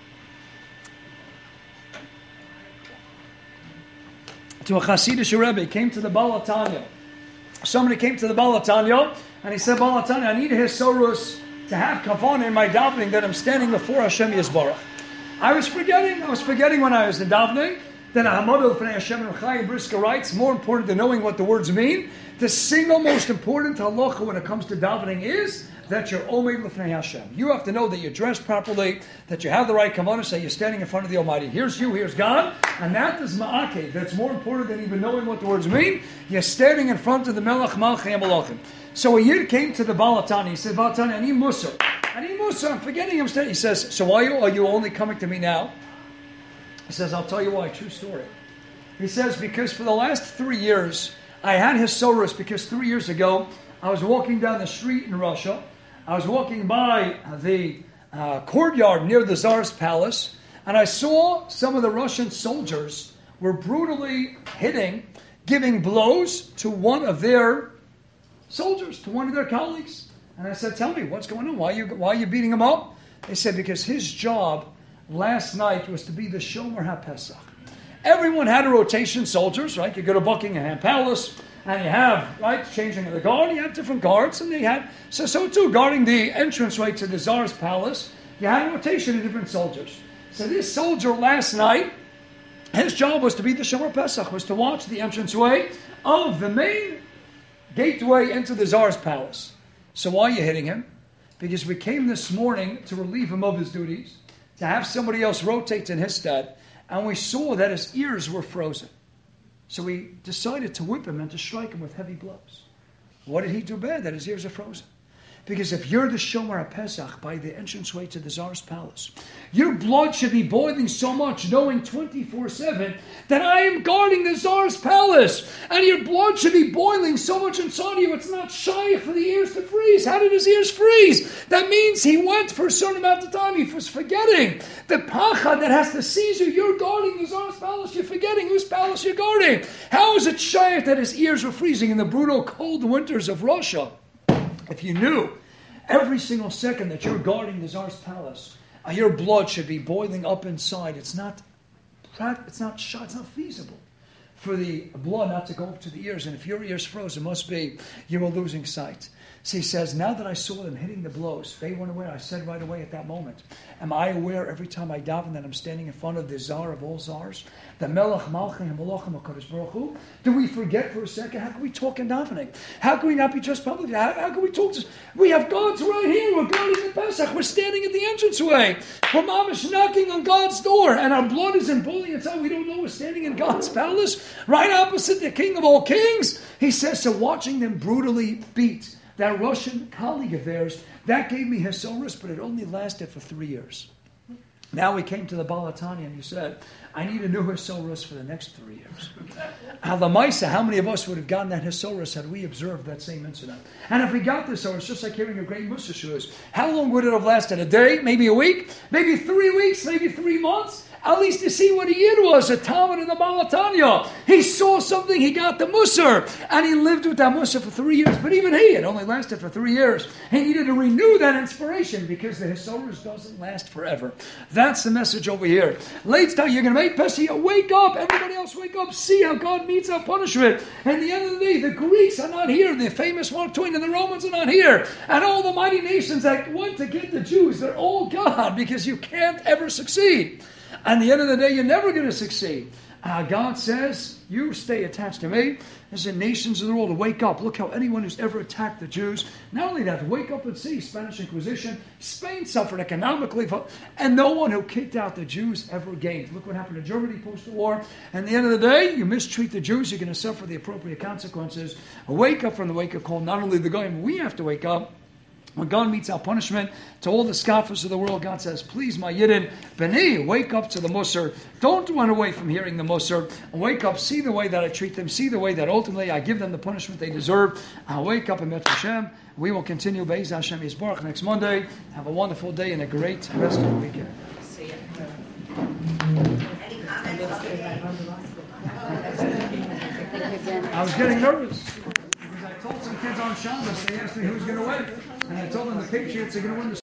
Speaker 1: to a Hasidic Rebbe. He came to the Baal HaTanya. Somebody came to the Baal HaTanya, and he said, Baal HaTanya, I need a hisorus to have kavanah in my davening that I'm standing before Hashem Yisbarach. I was forgetting when I was in davening that Ahmadu L'fnei Hashem and Chaim Brisker writes, more important than knowing what the words mean, the single most important halacha when it comes to davening is that you're Omed L'fnei Hashem. You have to know that you're dressed properly, that you have the right kavanah, so you're standing in front of the Almighty. Here's you, here's God, and that is ma'akev. That's more important than even knowing what the words mean. You're standing in front of the Melech Malchei HaMelachim. So a Yid came to the Baal HaTanya. He said, Baal HaTanya, I need Musar. I'm forgetting I'm standing. He says, so why are you only coming to me now? He says, I'll tell you why. True story. He says, because for the last 3 years, I had hisorus, because 3 years ago, I was walking down the street in Russia. I was walking by the courtyard near the Tsar's palace, and I saw some of the Russian soldiers were brutally giving blows to one of their soldiers, to one of their colleagues. And I said, tell me, what's going on? Why are you beating him up? They said, because his job last night was to be the Shomer HaPesach. Everyone had a rotation, soldiers, right? You go to Buckingham Palace, and you have, right, changing of the guard, you have different guards, and they had, so too, guarding the entranceway to the Tsar's palace, you had a rotation of different soldiers. So this soldier last night, his job was to be the Shomer Pesach, was to watch the entranceway of the main gateway into the Tsar's palace. So why are you hitting him? Because we came this morning to relieve him of his duties, to have somebody else rotate in his stead, and we saw that his ears were frozen. So we decided to whip him and to strike him with heavy blows. What did he do bad that his ears are frozen? Because if you're the Shomer HaPesach by the entranceway to the Tsar's palace, your blood should be boiling so much, knowing 24/7 that I am guarding the Tsar's palace. And your blood should be boiling so much inside you, it's not shy for the ears to freeze. How did his ears freeze? That means he went for a certain amount of time. He was forgetting the pachad that has to seize you. You're guarding the Tsar's palace. You're forgetting whose palace you're guarding. How is it shy that his ears were freezing in the brutal cold winters of Russia? If you knew every single second that you're guarding the Tsar's palace, your blood should be boiling up inside. It's not feasible for the blood not to go up to the ears. And if your ears froze, it must be you were losing sight. So he says, now that I saw them hitting the blows, they weren't aware. I said right away at that moment, am I aware every time I daven that I'm standing in front of the Tsar of all Tsars? The Melech Malchei HaMelachim HaKadosh Baruch Hu? Do we forget for a second? How can we talk in davening? How can we not be just public? How can we talk? We have God's right here. We're guarding the Pesach. We're standing at the entranceway. We're mamish knocking on God's door, and our blood isn't boiling inside. We don't know we're standing in God's palace, right opposite the King of all kings. He says, so watching them brutally beat that Russian colleague of theirs, that gave me hisorus, but it only lasted for 3 years. Now we came to the Baal HaTanya and he said, I need a new hisorus for the next 3 years. Alamaisa, how many of us would have gotten that hisorus had we observed that same incident? And if we got this hisorus, just like hearing a great Mussar shoes, how long would it have lasted? A day? Maybe a week? Maybe 3 weeks? Maybe 3 months? At least to see what a Yid was, a Talmud in the Baal HaTanya. He saw something, he got the Mussar, and he lived with that Mussar for 3 years. But even it only lasted for 3 years. He needed to renew that inspiration because the hisorus doesn't last forever. That's the message over here. Late time, you're going to make Pesach, wake up, everybody else wake up, see how God meets our punishment. At the end of the day, the Greeks are not here, the famous Mark Twain and the Romans are not here, and all the mighty nations that went to get the Jews, they're all God, because you can't ever succeed. At the end of the day, you're never going to succeed. God says, you stay attached to me. As the nations of the world, wake up. Look how anyone who's ever attacked the Jews, not only that, wake up and see Spanish Inquisition. Spain suffered economically, and no one who kicked out the Jews ever gained. Look what happened to Germany post-war. And at the end of the day, you mistreat the Jews, you're going to suffer the appropriate consequences. Wake up from the wake-up call. Not only the Goyim, we have to wake up. When God meets our punishment, to all the scoffers of the world, God says, please, my Yidden, B'ni, wake up to the Mussar. Don't run away from hearing the Mussar. Wake up, see the way that I treat them, see the way that ultimately I give them the punishment they deserve. Wake up and met Hashem. We will continue Be'ez Hashem Yisbarach next Monday. Have a wonderful day and a great rest of the weekend. I was getting nervous because I told some kids on Shabbos, they asked me who's going to win. and I told them the Patriots are going to win the